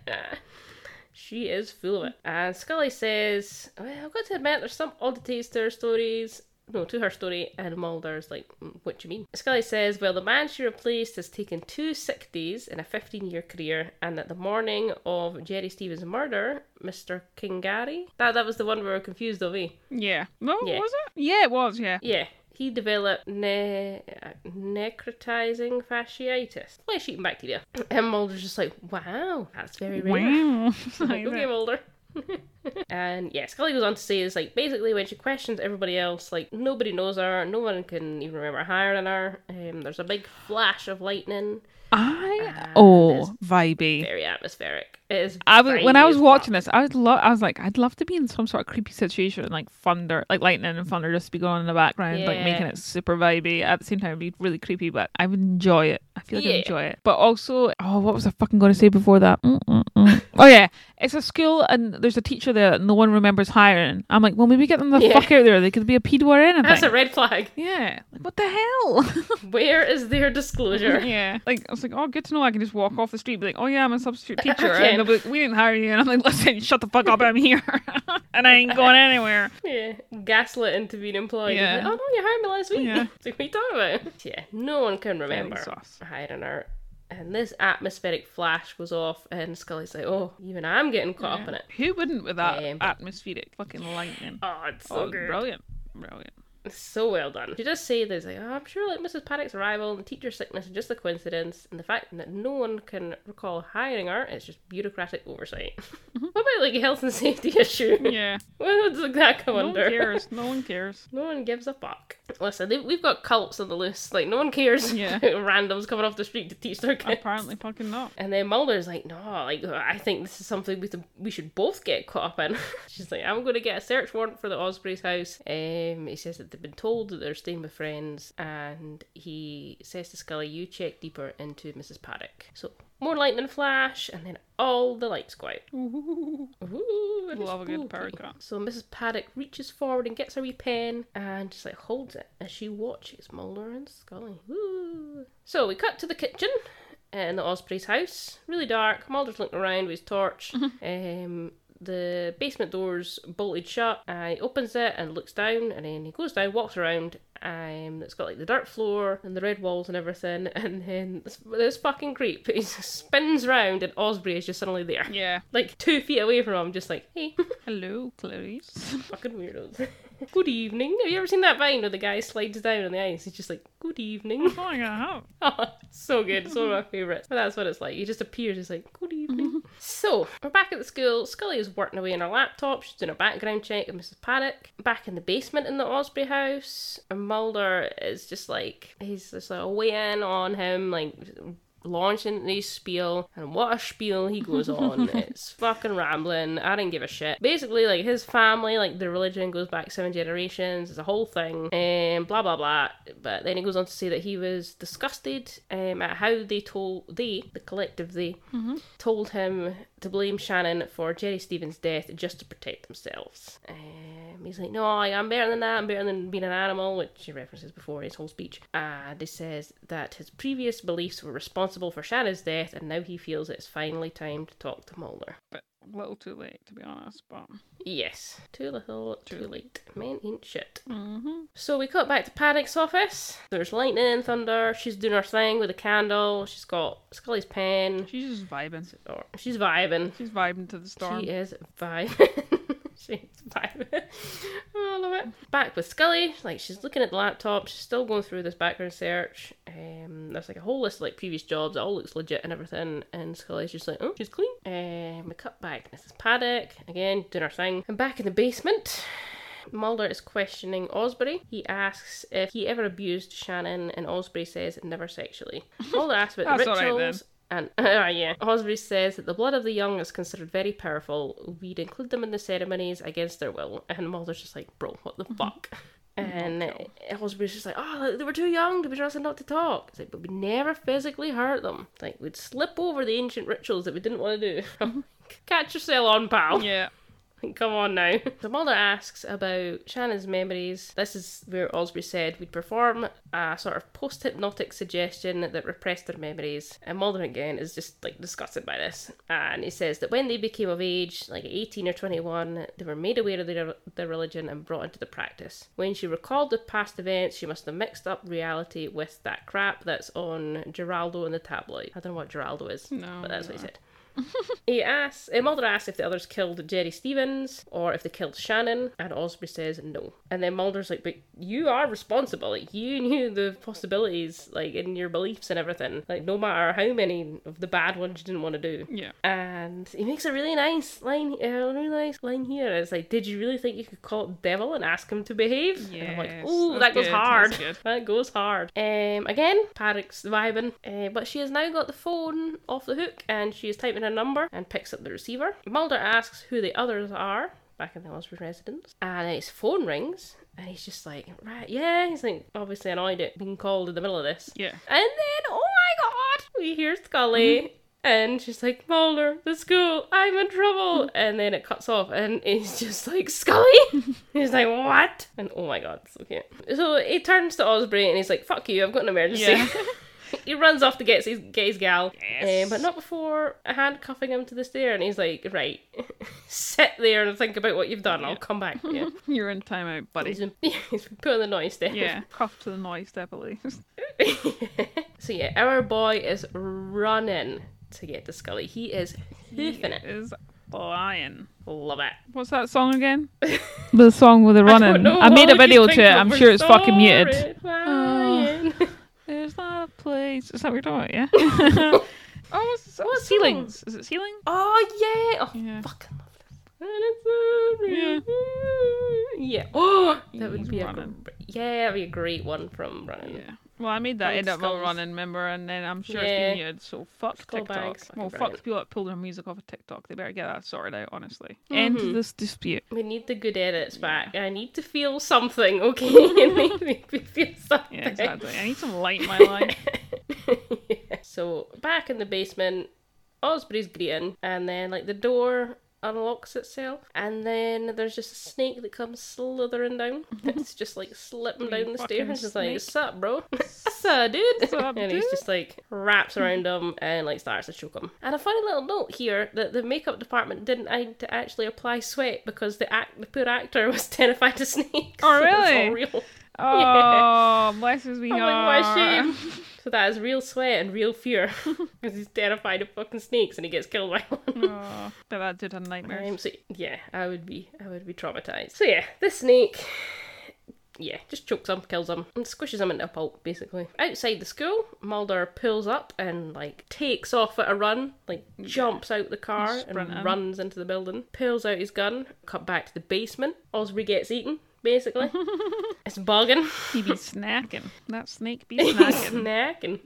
She is full of it. And Scully says, I've got to admit, there's some oddities to her stories. No, to her story. And Mulder's like, what do you mean? Scully says, well, the man she replaced has taken 2 sick days in a 15-year career, and that the morning of Jerry Stevens' murder, Mr. Kingari, that was the one we were confused of, eh? Yeah. No, was it? Yeah, it was, yeah. Yeah. He developed necrotizing fasciitis, flesh-eating bacteria. And Mulder's just like, wow, that's very rare. Wow. Okay, Mulder. And yeah, Scully goes on to say is basically when she questions everybody else, nobody knows her, no one can even remember hiring her. There's a big flash of lightning. Vibey. Very atmospheric. It is. When I was watching this, I was like, I'd love to be in some sort of creepy situation, thunder, lightning and thunder just be going in the background, making it super vibey. At the same time, it'd be really creepy, but I would enjoy it. I feel like I'd enjoy it. But also, what was I fucking going to say before that? Oh yeah, it's a school and there's a teacher there that no one remembers hiring. I'm like, well, maybe get them the fuck out there. They could be a pedo or anything. That's a red flag. Yeah. What the hell? Where is their disclosure? Yeah. I was like, oh, good to know. I can just walk off the street and be like, oh yeah, I'm a substitute teacher. And they'll be like, we didn't hire you. And I'm like, listen, shut the fuck up, I'm here. And I ain't going anywhere. Yeah. Gaslit into being employed. Yeah. Oh no, you hired me last week. Yeah. It's what are you talking about? Yeah. No one can remember hiring her. And this atmospheric flash goes off, and Scully's like, oh, even I'm getting caught up in it. Who wouldn't with that atmospheric fucking lightning? Oh, it's so good. Brilliant. So well done. She does say there's I'm sure Mrs. Paddock's arrival and the teacher's sickness is just a coincidence, and the fact that no one can recall hiring her is just bureaucratic oversight. What about a health and safety issue? Yeah. What does that come under? No one cares. No one gives a fuck. Listen, we've got cults on the loose. No one cares. Yeah. Randoms coming off the street to teach their kids. Apparently fucking not. And then Mulder's like, no, I think this is something we should both get caught up in. She's like, I'm going to get a search warrant for the Osprey's house. He says that they've been told that they're staying with friends, and he says to Scully, you check deeper into Mrs. Paddock. So more lightning flash, and then all the lights go out. Ooh, love a good power cut. So Mrs. Paddock reaches forward and gets her wee pen and just holds it as she watches Mulder and Scully. Ooh. So we cut to the kitchen in the Osprey's house. Really dark. Mulder's looking around with his torch. the basement door's bolted shut, and he opens it and looks down, and then he goes down, walks around, it's got like the dirt floor and the red walls and everything, and then this fucking creep, he spins round and Osprey is just suddenly there. Yeah. Like 2 feet away from him, just like, hey. Hello, Clarice. Fucking weirdos. Good evening. Have you ever seen that Vine where the guy slides down on the ice? He's just like, good evening. Oh my god. Oh, so good. It's one of my favourites. But that's what it's like. He just appears. He's like, good evening. So, we're back at the school. Scully is working away on her laptop. She's doing a background check of Mrs. Paddock. Back in the basement in the Osprey house. And Mulder is just like, he's just like weighing on him, like launching his spiel, and what a spiel he goes on. It's fucking rambling. I didn't give a shit. Basically, like, his family, like, the religion goes back 7 generations. It's a whole thing, and blah blah blah. But then he goes on to say that he was disgusted at how the collective told him to blame Shannon for Jerry Stevens' death just to protect themselves. He's like, no, I'm better than that. I'm better than being an animal, which he references before in his whole speech. And he says that his previous beliefs were responsible for Shannon's death, and now he feels it's finally time to talk to Mulder. But a little too late, to be honest, but... Yes. Too little, too late. Men ain't shit. Mm-hmm. So we cut back to Paddock's office. There's lightning and thunder. She's doing her thing with a candle. She's got Scully's pen. She's just vibing. She's vibing. She's vibing to the storm. She is vibing. She's vibing. Oh, I love it. Back with Scully. Like, she's looking at the laptop. She's still going through this background search. There's like a whole list of like previous jobs. It all looks legit and everything. And Scully's just like, oh, she's clean. We cut back. Mrs. Paddock, again, doing her thing. And back in the basement, Mulder is questioning Osprey. He asks if he ever abused Shannon, and Osprey says never sexually. Mulder asks about the rituals. And Osprey says that the blood of the young is considered very powerful. We'd include them in the ceremonies against their will. And Mulder's just like, bro, what the fuck? And Osprey's just like, oh, they were too young to be trusted not to talk. It's like, but we never physically hurt them. It's like, we'd slip over the ancient rituals that we didn't want to do. Catch yourself on, pal. Yeah. Come on now. So Mulder asks about Shannon's memories. This is where Osprey said we'd perform a sort of post-hypnotic suggestion that repressed their memories. And Mulder again is just like disgusted by this. And he says that when they became of age, like 18 or 21, they were made aware of their religion and brought into the practice. When she recalled the past events, she must have mixed up reality with that crap that's on Geraldo in the tabloid. I don't know what Geraldo is, but that's what he said. Mulder asks if the others killed Jerry Stevens or if they killed Shannon, and Osprey says no. And then Mulder's like, but you are responsible. Like, you knew the possibilities, like, in your beliefs and everything. Like, no matter how many of the bad ones you didn't want to do. Yeah. And he makes a really nice line here. It's like, did you really think you could call it devil and ask him to behave? Yeah. And I'm like, ooh, that goes hard. That goes hard. Again, Paddock's vibing, but she has now got the phone off the hook, and she is typing a number and picks up the receiver. Mulder asks who the others are back in the Osprey residence, and his phone rings, and he's just like, right, yeah. He's like, obviously annoyed at being called in the middle of this. Yeah. And then, oh my god, we hear Scully. And she's like, Mulder, the school, I'm in trouble. And then it cuts off, and he's just like, Scully? He's like, what? And oh my god, so cute. So he turns to Osprey, and he's like, fuck you, I've got an emergency. Yeah. He runs off to get his gal, but not before handcuffing him to the stair, and he's like, right, sit there and think about what you've done, I'll come back. Yeah. You're in timeout, buddy. He's been put on the noise step. Yeah, cuffed to the noise step at least. So yeah, our boy is running to get to Scully. He is hoofing it. He is flying. Love it. What's that song again? The song with the running. I made a video to it. I'm sure it's fucking muted. There's not a place. Is that what you're talking about? Yeah. What's Ceilings? Is it Ceiling? Oh yeah. Oh, yeah. Fucking love this. Yeah. Oh, that would be that'd be a great one from Running. Yeah. Well, I made that end up while Running, remember, and then I'm sure it's been muted, so fuck TikTok. Fuck the people that pull their music off of TikTok. They better get that sorted out, honestly. End this dispute. We need the good edits back. I need to feel something, okay? You need to make me feel something. Yeah, exactly. I need some light in my life. Yeah. So, back in the basement, Osprey's greeting, and then, like, the door unlocks itself, and then there's just a snake that comes slithering down. It's just like slipping down the stairs. It's like, what's up, bro? What's up, dude? What's up, And dude? he's just like wraps around him and like starts to choke him. And a funny little note here that the makeup department didn't need to actually apply sweat because the poor actor was terrified of snakes. Oh, So it's really? all real. Oh, bless his wee I'm heart. like, what a shame. So that is real sweat and real fear because he's terrified of fucking snakes and he gets killed by one. Oh, but that did have nightmares. So yeah, I would be traumatized. So yeah, this snake, yeah, just chokes him, kills him, and squishes him into a pulp, basically. Outside the school, Mulder pulls up and like takes off at a run, like jumps out the car and Sprinting. runs into the building, pulls out his gun, cut back to the basement. Osprey gets eaten, basically. It's bugging. He be snacking. That snake be snacking.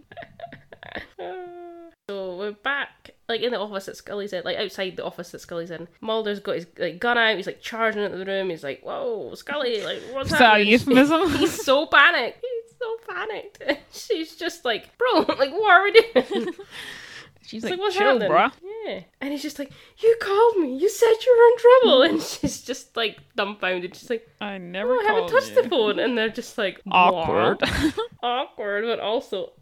So we're back, like, in the office that Scully's in, like, outside the office that Scully's in. Mulder's got his, like, gun out, he's, like, charging into the room, he's like, whoa, Scully, like, what's Is that a happening? euphemism? He's so panicked. He's so panicked. And she's just like, bro, like, what are we doing? She's It's like, what's chill, happening? bruh. Yeah. And he's just like, you called me, you said you were in trouble. And she's just, like, dumbfounded. She's like, I never oh, I haven't called touched you. the phone. And they're just like, Awkward. "What?" Awkward, but also,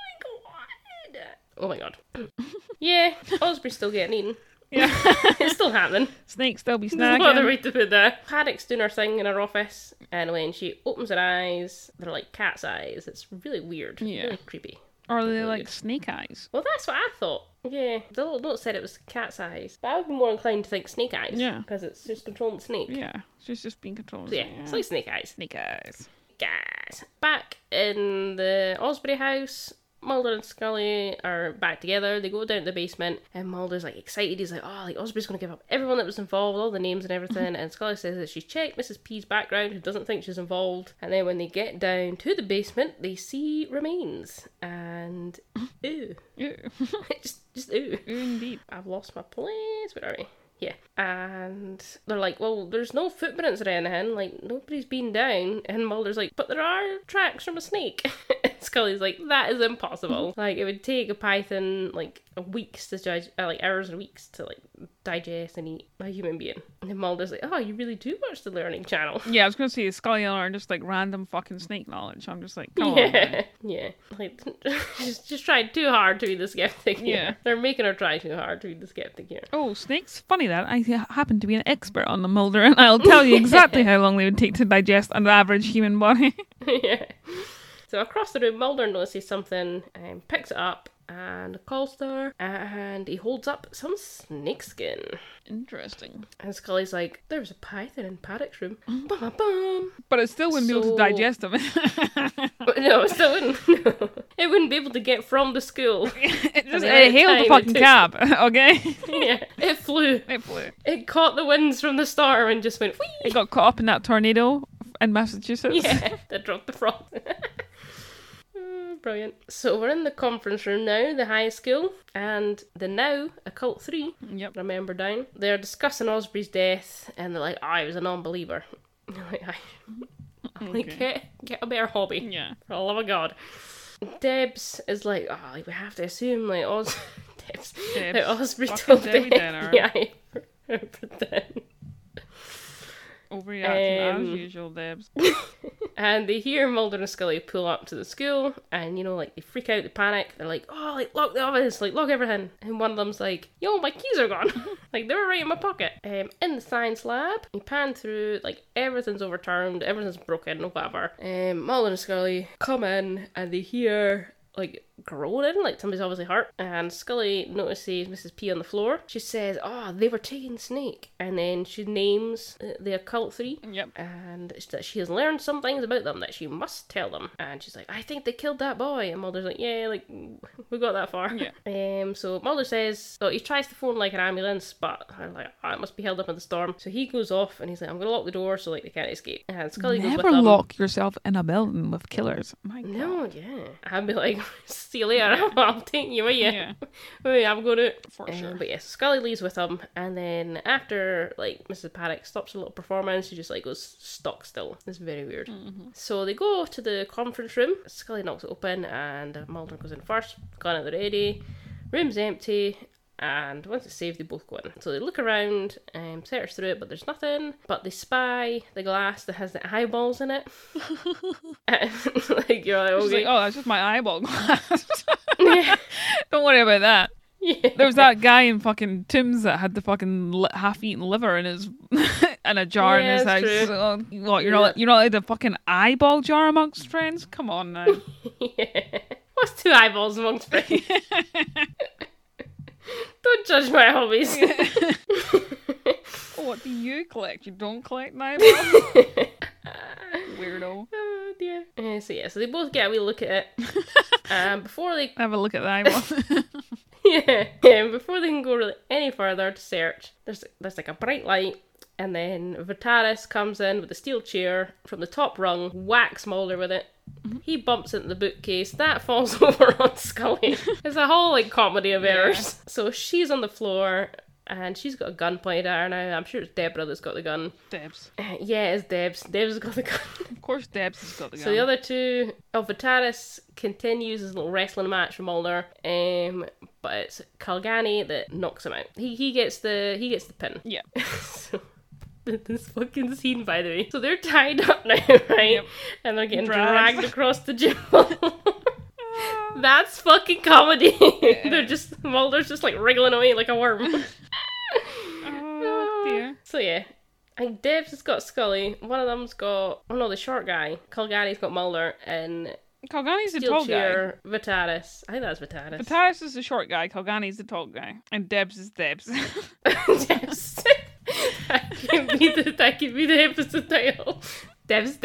oh my god. Yeah, Osprey's still getting eaten. Yeah. It's still happening. Snake still be There's no other snacking. way to put that. Paddock's doing her thing in her office, and when she opens her eyes, they're like cat's eyes. It's really weird. Yeah. Really creepy. Or are they Really like good. snake eyes? Well, that's what I thought. Yeah, the little note said it was cat's eyes, but I would be more inclined to think snake eyes. Yeah. Because it's just controlling the snake. Yeah. She's just being controlled. So yeah, it's like snake eyes. snake eyes. Guys. Back in the Osprey house, Mulder and Scully are back together. They go down to the basement, and Mulder's like excited. He's like, oh, like Osprey's gonna give up everyone that was involved, all the names and everything. And Scully says that she's checked Mrs. P's background, who doesn't think she's involved. And then when they get down to the basement, they see remains. And ooh. Ew. just ooh. Ew, indeed. I've lost my place. Where are we? Yeah. And they're like, well, there's no footprints or anything. Like, nobody's been down. And Mulder's like, but there are tracks from a snake. And Scully's like, that is impossible. Like, it would take a python, like, weeks to judge, like, hours and weeks to, like, digest and eat a human being. And then Mulder's like, oh, you really do watch the Learning Channel. Yeah, I was gonna say Scully and I are just like random fucking snake knowledge. I'm just like, come on. Yeah, Man. yeah. Like, she's just trying too hard to be the skeptic here. Yeah. They're making her try too hard to be the skeptic here. Oh, snakes? Funny that. I happen to be an expert on the Mulder, and I'll tell you exactly how long they would take to digest an average human body. Yeah. So across the room, Mulder notices something and picks it up and calls to her, and he holds up some snakeskin. Interesting. And Scully's like, there's a python in Paddock's room. Bum, bum, bum. But it still wouldn't be able to So- digest them. But no, it still wouldn't. No. It wouldn't be able to get from the school. It just the amount of hailed the time fucking it took. cab, okay? Yeah, it flew. It flew. It caught the winds from the storm and just went, whee! It got caught up in that tornado in Massachusetts. Yeah, that dropped the frog. Brilliant. So we're in the conference room now, the high school, and the now Occult 3, Yep. remember down, they're discussing Osprey's death, and they're like, oh, I was a non-believer. I'm like, like, get a better hobby. Yeah. For the love of God. Debs is like, oh, like, we have to assume, like, Debs. Debs. Like, Osprey Fucking told Debbie them. Downer. Yeah, pretend. Overreacting as usual, Debs. And they hear Mulder and Scully pull up to the school, and you know, like, they freak out, they panic. They're like, oh, like, lock the office, like, lock everything. And one of them's like, yo, my keys are gone. Like, they were right in my pocket. In the science lab, you pan through, like, everything's overturned, everything's broken, whatever. Mulder and Scully come in, and they hear, like, groaning, like somebody's obviously hurt. And Scully notices Mrs. P on the floor. She says, oh, they were taking Snake. And then she names the Occult 3. Yep. And that she has learned some things about them that she must tell them. And she's like, I think they killed that boy. And Mulder's like, yeah, like, we got that far. Yeah. So Mulder says, he tries to phone like an ambulance, but I'm like, oh, it must be held up in the storm. So he goes off and he's like, I'm going to lock the door so like they can't escape. And Scully goes Never with him. lock yourself in a building with killers. My God. No, yeah. I'd be like, see you later. I'll take you with you. Yeah. Wait, I'm going to. For sure. But yes, Scully leaves with him, and then after, like, Mrs. Paddock stops a little performance, she just, like, goes stock still. It's very weird. Mm-hmm. So they go to the conference room. Scully knocks it open, and Mulder goes in first. Gun at the ready. Room's empty. and once it's saved, they both go in. So they look around and search through it, but there's nothing. But they spy the glass that has the eyeballs in it. And, like, you're like, She's okay. like, oh, that's just my eyeball glass. Yeah. Don't worry about that. Yeah. There was that guy in fucking Tim's that had the fucking half-eaten liver in his in a jar in his Yeah, house. that's true. Oh, what, you're not allowed a fucking eyeball jar amongst friends? Come on now. Yeah. What's two eyeballs amongst friends? Don't judge my hobbies. What do you collect? You don't collect eyeballs? Weirdo. Oh dear. So they both get a wee look at it. Before they Have a look at the eyeball. yeah, before they can go really any further to search, there's like a bright light, and then Vitalis comes in with a steel chair from the top rung, whacks Mulder with it. He bumps into the bookcase, that falls over on Scully. It's a whole like comedy of errors. So she's on the floor, and she's got a gun pointed at her now. I'm sure it's Deborah that's got the gun. Debs. Yeah, it's Debs. Debs has got the gun. Of course Debs has got the gun. So the other two, Vitalis continues his little wrestling match with Mulder, but it's Kilgany that knocks him out. He gets the pin. Yeah. So, this fucking scene, by the way. So they're tied up now, right? Yep. And they're getting Dragged. dragged across the gym. That's fucking comedy. They're just Mulder's just like wriggling away like a worm. Oh dear. So yeah. I think Debs has got Scully. One of them's got the short guy. Kilgany's got Mulder, and Kilgany's the steel tall guy. chair Vitalis. I think that's Vitalis. Vitalis is the short guy, Kilgany's the tall guy. And Debs is Debs. Debs. That could be the episode title. Debs.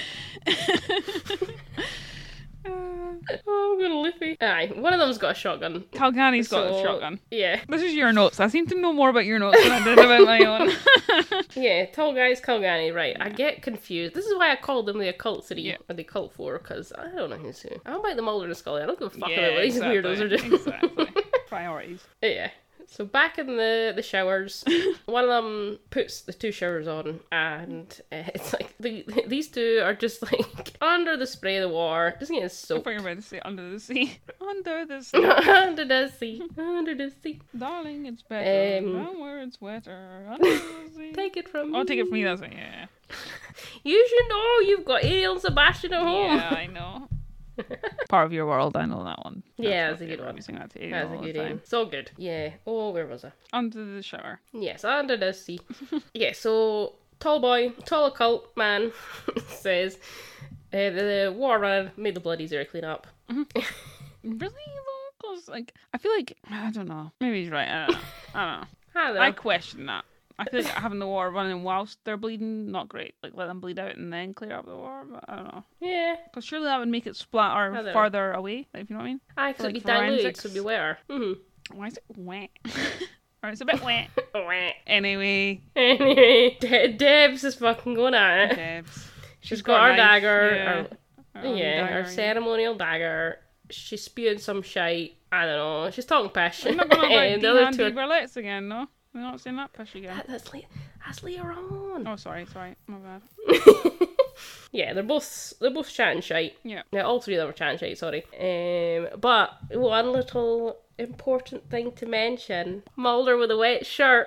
Oh, I'm gonna lippy. Aye, one of them's got a shotgun. Kilgany's got a shotgun. Yeah. This is your notes. I seem to know more about your notes than I did about my own. Yeah, tall guy's Kilgany, right. I get confused. This is why I called them the Occult 3, Yeah. or the Occult 4, because I don't know who's who. I'm about the Mulder and Scully. I don't give a fuck Yeah, about what these exactly. weirdos are doing. Exactly. Priorities. Yeah. So back in the showers, one of them puts the two showers on, and it's like these two are just like under the spray of the water, just getting I soaked. thought you were about to say under the sea. Under the sea. Under the sea, under the sea. Darling, it's better. Down where it's wetter. Under the sea. Take it from me. Oh, take it from me, that's it, yeah. You should know you've got Ariel and Sebastian at home. Yeah, I know. Part of your world, I know that one. Yeah, what that's a good they one. were singing that to That's all a the good time. name. So good. Yeah. Oh, where was I? Under the shower. Yes, under the sea. Yeah, so tall occult man says the war run made the blood easier to clean up. Really though? Because like I feel like I don't know. Maybe he's right. I don't know. I don't know. I question that. I feel like having the water running whilst they're bleeding, not great. Like let them bleed out and then clear up the water. But I don't know. Yeah. Because surely that would make it I splatter don't know. farther away. If you know what I mean. I could Like be diluted, forensics. so it'd be wetter. Mm-hmm. Why is it wet? Or it's a bit wet. Wah. Anyway, Anyway, Debs is fucking going at it. Debs. She's got her a knife, dagger. Her own Her dagger, ceremonial dagger. She's spewing some shite. I don't know. She's talking pish. We're not going to And the about other two D-Handy Berlets again, no? We're not saying that push again. That's later on. Oh, sorry, my bad. Yeah, they're both chatting shite. Yeah. Yeah, all three of them are chatting shite, sorry. But one little important thing to mention. Mulder with a wet shirt.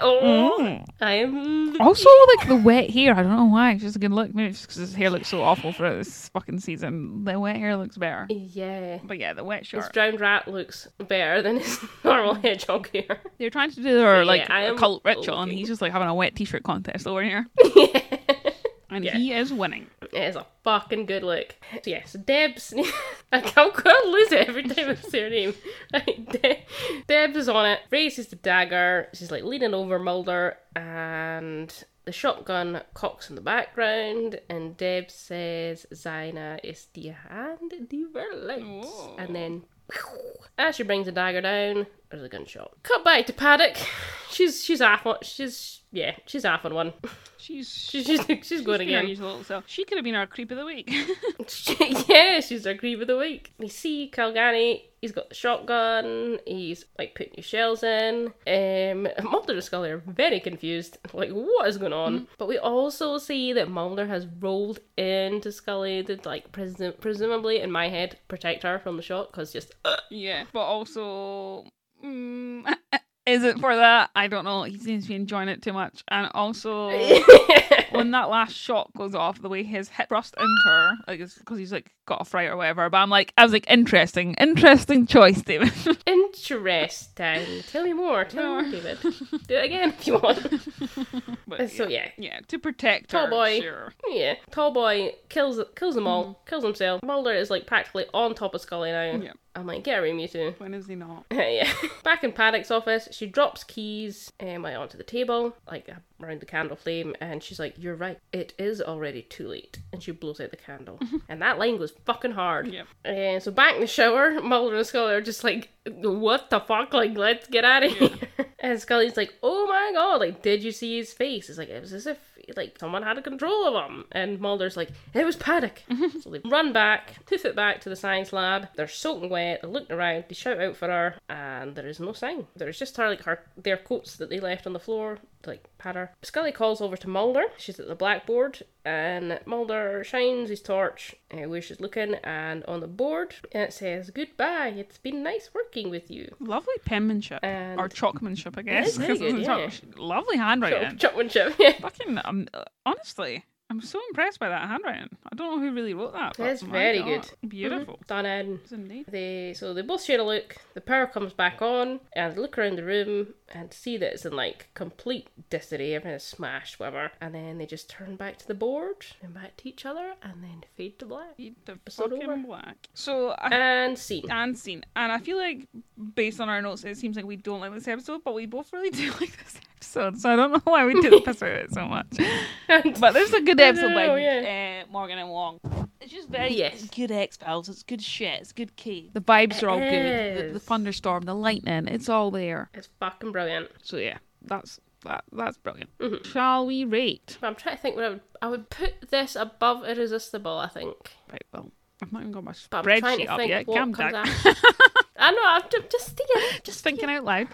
I am... Also, like the wet hair, I don't know why. It's just a good look. Maybe it's just because his hair looks so awful throughout this fucking season. The wet hair looks better. Yeah. But yeah, the wet His shirt. drowned rat looks better than his normal hedgehog hair. They're trying to do their like I am occult ritual, and looking. he's just like having a wet t-shirt contest over here, Yeah. and Yeah. he is winning. It is a fucking good look. So yes, Debs. I can't lose it every time I say her name. Right, Debs is on it, raises the dagger. She's like leaning over Mulder, and the shotgun cocks in the background. And Debs says, "Seine ist die Hand, die verletzt." Oh. And then, as she brings the dagger down, there's a gunshot. Cut back to Paddock. She's off on. She's off on one. She's She's going being again. her usual little self. She could have been our creep of the week. Yeah, she's our creep of the week. We see Kilgany, he's got the shotgun, he's like putting new shells in. Mulder and Scully are very confused, like what is going on? But we also see that Mulder has rolled into Scully to like presumably, in my head, protect her from the shot, because just Yeah, but also Is it for that? I don't know. He seems to be enjoying it too much. And also, when that last shot goes off, the way his hip thrust into her, like, it's because he's like got a fright or whatever. But I was like, interesting choice, David. Interesting. Tell me more, David. Do it again if you want. But, So yeah, to protect Tall her. boy. Sure. yeah. Tall boy kills them all, kills himself. Mulder is like practically on top of Scully now. Yeah. I'm like, get a room, you two. When is he not? Yeah. Back in Paddock's office, she drops keys onto the table, like around the candle flame, and she's like, "You're right. It is already too late." And she blows out the candle. And that line goes fucking hard. Yep. So back in the shower, Mulder and Scully are just like, "What the fuck? Like, let's get out of here." And Scully's like, "Oh my god! Like, did you see his face?" It's like it was as if like someone had a control of him. And Mulder's like, "It was Paddock." So they run back, 2 foot back to the science lab. They're soaking wet. They're looking around. They shout out for her, and there is no sign. There's just their coats that they left on the floor, like pat her. Scully calls over to Mulder. She's at the blackboard, and Mulder shines his torch where she's looking, and on the board it says, "Goodbye. It's been nice working with you." Lovely penmanship. And or chalkmanship, I guess. is very good, yeah. Lovely handwriting. Chopmanship, yeah. Fucking, honestly, I'm so impressed by that handwriting. I don't know who really wrote that. But It's my very God, good. Beautiful. Done in. Yes, indeed. They both share a look. The power comes back on, and they look around the room and see that it's in like complete disarray. Everything is smashed, whatever. And then they just turn back to the board and back to each other, and then fade to black. Eat the Episode fucking over. black. So, And scene. and scene. And I feel like, based on our notes, it seems like we don't like this episode, but we both really do like this episode. So I don't know why we took the piss out of it so much. But there's a good episode by Morgan and Wong. It's just very good X-Files. It's good shit. It's good key. The vibes are all good. The thunderstorm, the lightning, it's all there. It's fucking brilliant. So yeah, that's brilliant. Mm-hmm. Shall we rate? I'm trying to think what I would put this above Irresistible, I think. Right, well, I've not even got my But I'm trying spreadsheet to up think yet. what Calm comes down. after. I know, I'm just Thinking out loud.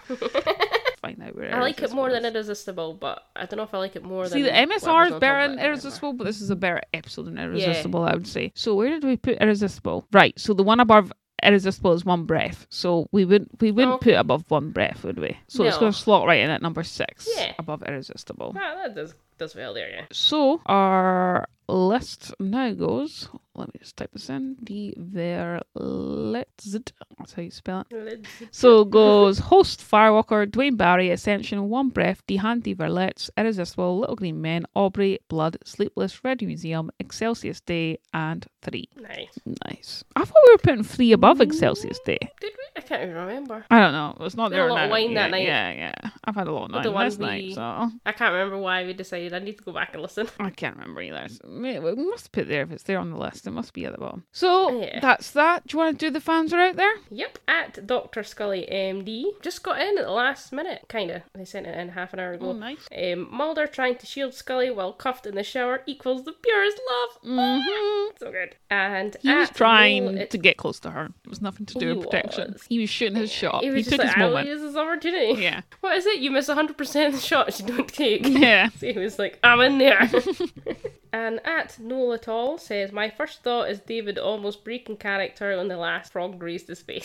Find out where I like it more than it. Irresistible, but I don't know if I like it more than... See, the whatever's MSR is on better top of than it, Irresistible, but this is a better episode than Irresistible, I would say. So where did we put Irresistible? Right, so the one above Irresistible is One Breath. So we wouldn't put above One Breath, would we? So it's No. going to slot right in at number 6 Yeah. above Irresistible. Ah, that does well there, yeah. So our list now goes, let me just type this in, Die Verletzte, that's how you spell it. So it goes Host, Firewalker, Dwayne Barry, Ascension, One Breath, Die Hand, Die Verletz, Irresistible, Little Green Men, Aubrey, Blood, Sleepless, Red Museum, Excelsius Day, and 3. Nice. I thought we were putting 3 above Excelsius Day. Did we? I can't even remember. I don't know. It's not We had there a lot now. of wine yeah, that night. Yeah. I've had a lot of But the wine this one night, we- so I can't remember why we decided. I need to go back and listen. I can't remember either. So, we must put it there if it's there on the list. It must be at the bottom. So Yeah. that's that. Do you want to do the fans are out there? Yep. At Dr. Scully MD. Just got in at the last minute, kinda. They sent it in half an hour ago. Oh, nice. Mulder trying to shield Scully while cuffed in the shower equals the purest love. Mm-hmm. So good. And He was at trying Noel, to get close to her. It was nothing to do He with protection. was. He was shooting his shot. He He was just took like, his I will moment. use this opportunity. Yeah. What is it? You miss 100% of the shots you don't take. Yeah. So he was like, I'm in there. And at Noel at all says, my first thought is David almost breaking character when the last frog raised his face.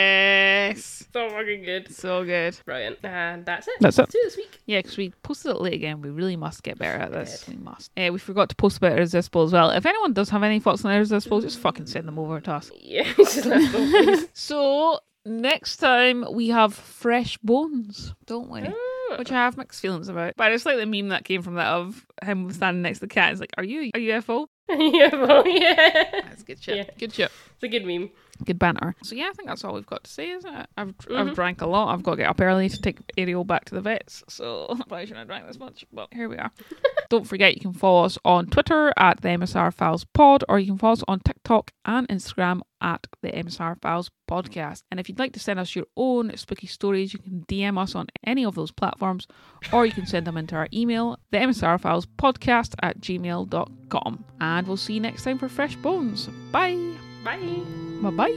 Yes. So fucking good. So good. Brilliant. And that's it. That's it. Do this week. Yeah, because we posted it late again. We really must get better at this. We must. We forgot to post about Irresistible as well. If anyone does have any thoughts on Irresistible, just fucking send them over to us. Yeah, just let us know, please. So, next time we have fresh bones, don't we? Which I have mixed feelings about. But it's like the meme that came from that of him standing next to the cat. It's like, are you a UFO? Yeah, well, yeah. That's good shit. Yeah. Good shit. It's a good meme. Good banter. So yeah, I think that's all we've got to say, isn't it? I've drank a lot. I've got to get up early to take Ariel back to the vets. So probably shouldn't have drank this much, but here we are. Don't forget you can follow us on Twitter at the MSR Files Pod, or you can follow us on TikTok and Instagram at the MSR Files Podcast. And if you'd like to send us your own spooky stories, you can DM us on any of those platforms, or you can send them into our email, the MSR Files Podcast at gmail.com. And we'll see you next time for Fresh Bones. Bye. Bye. Bye-bye.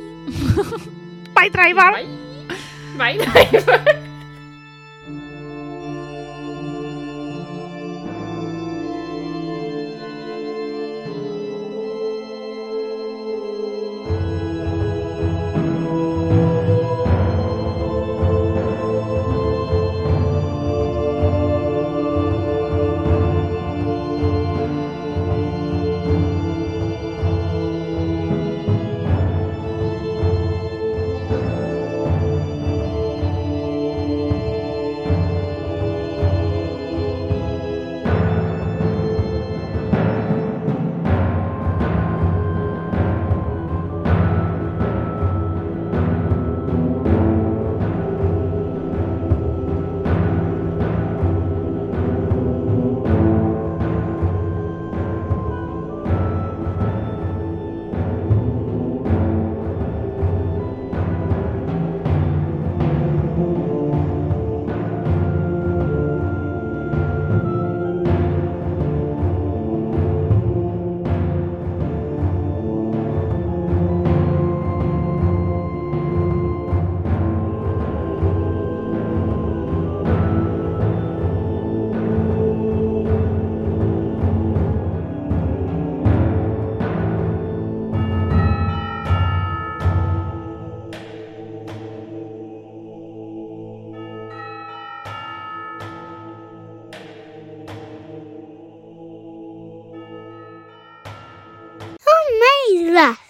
Bye, driver. Bye. Bye. left.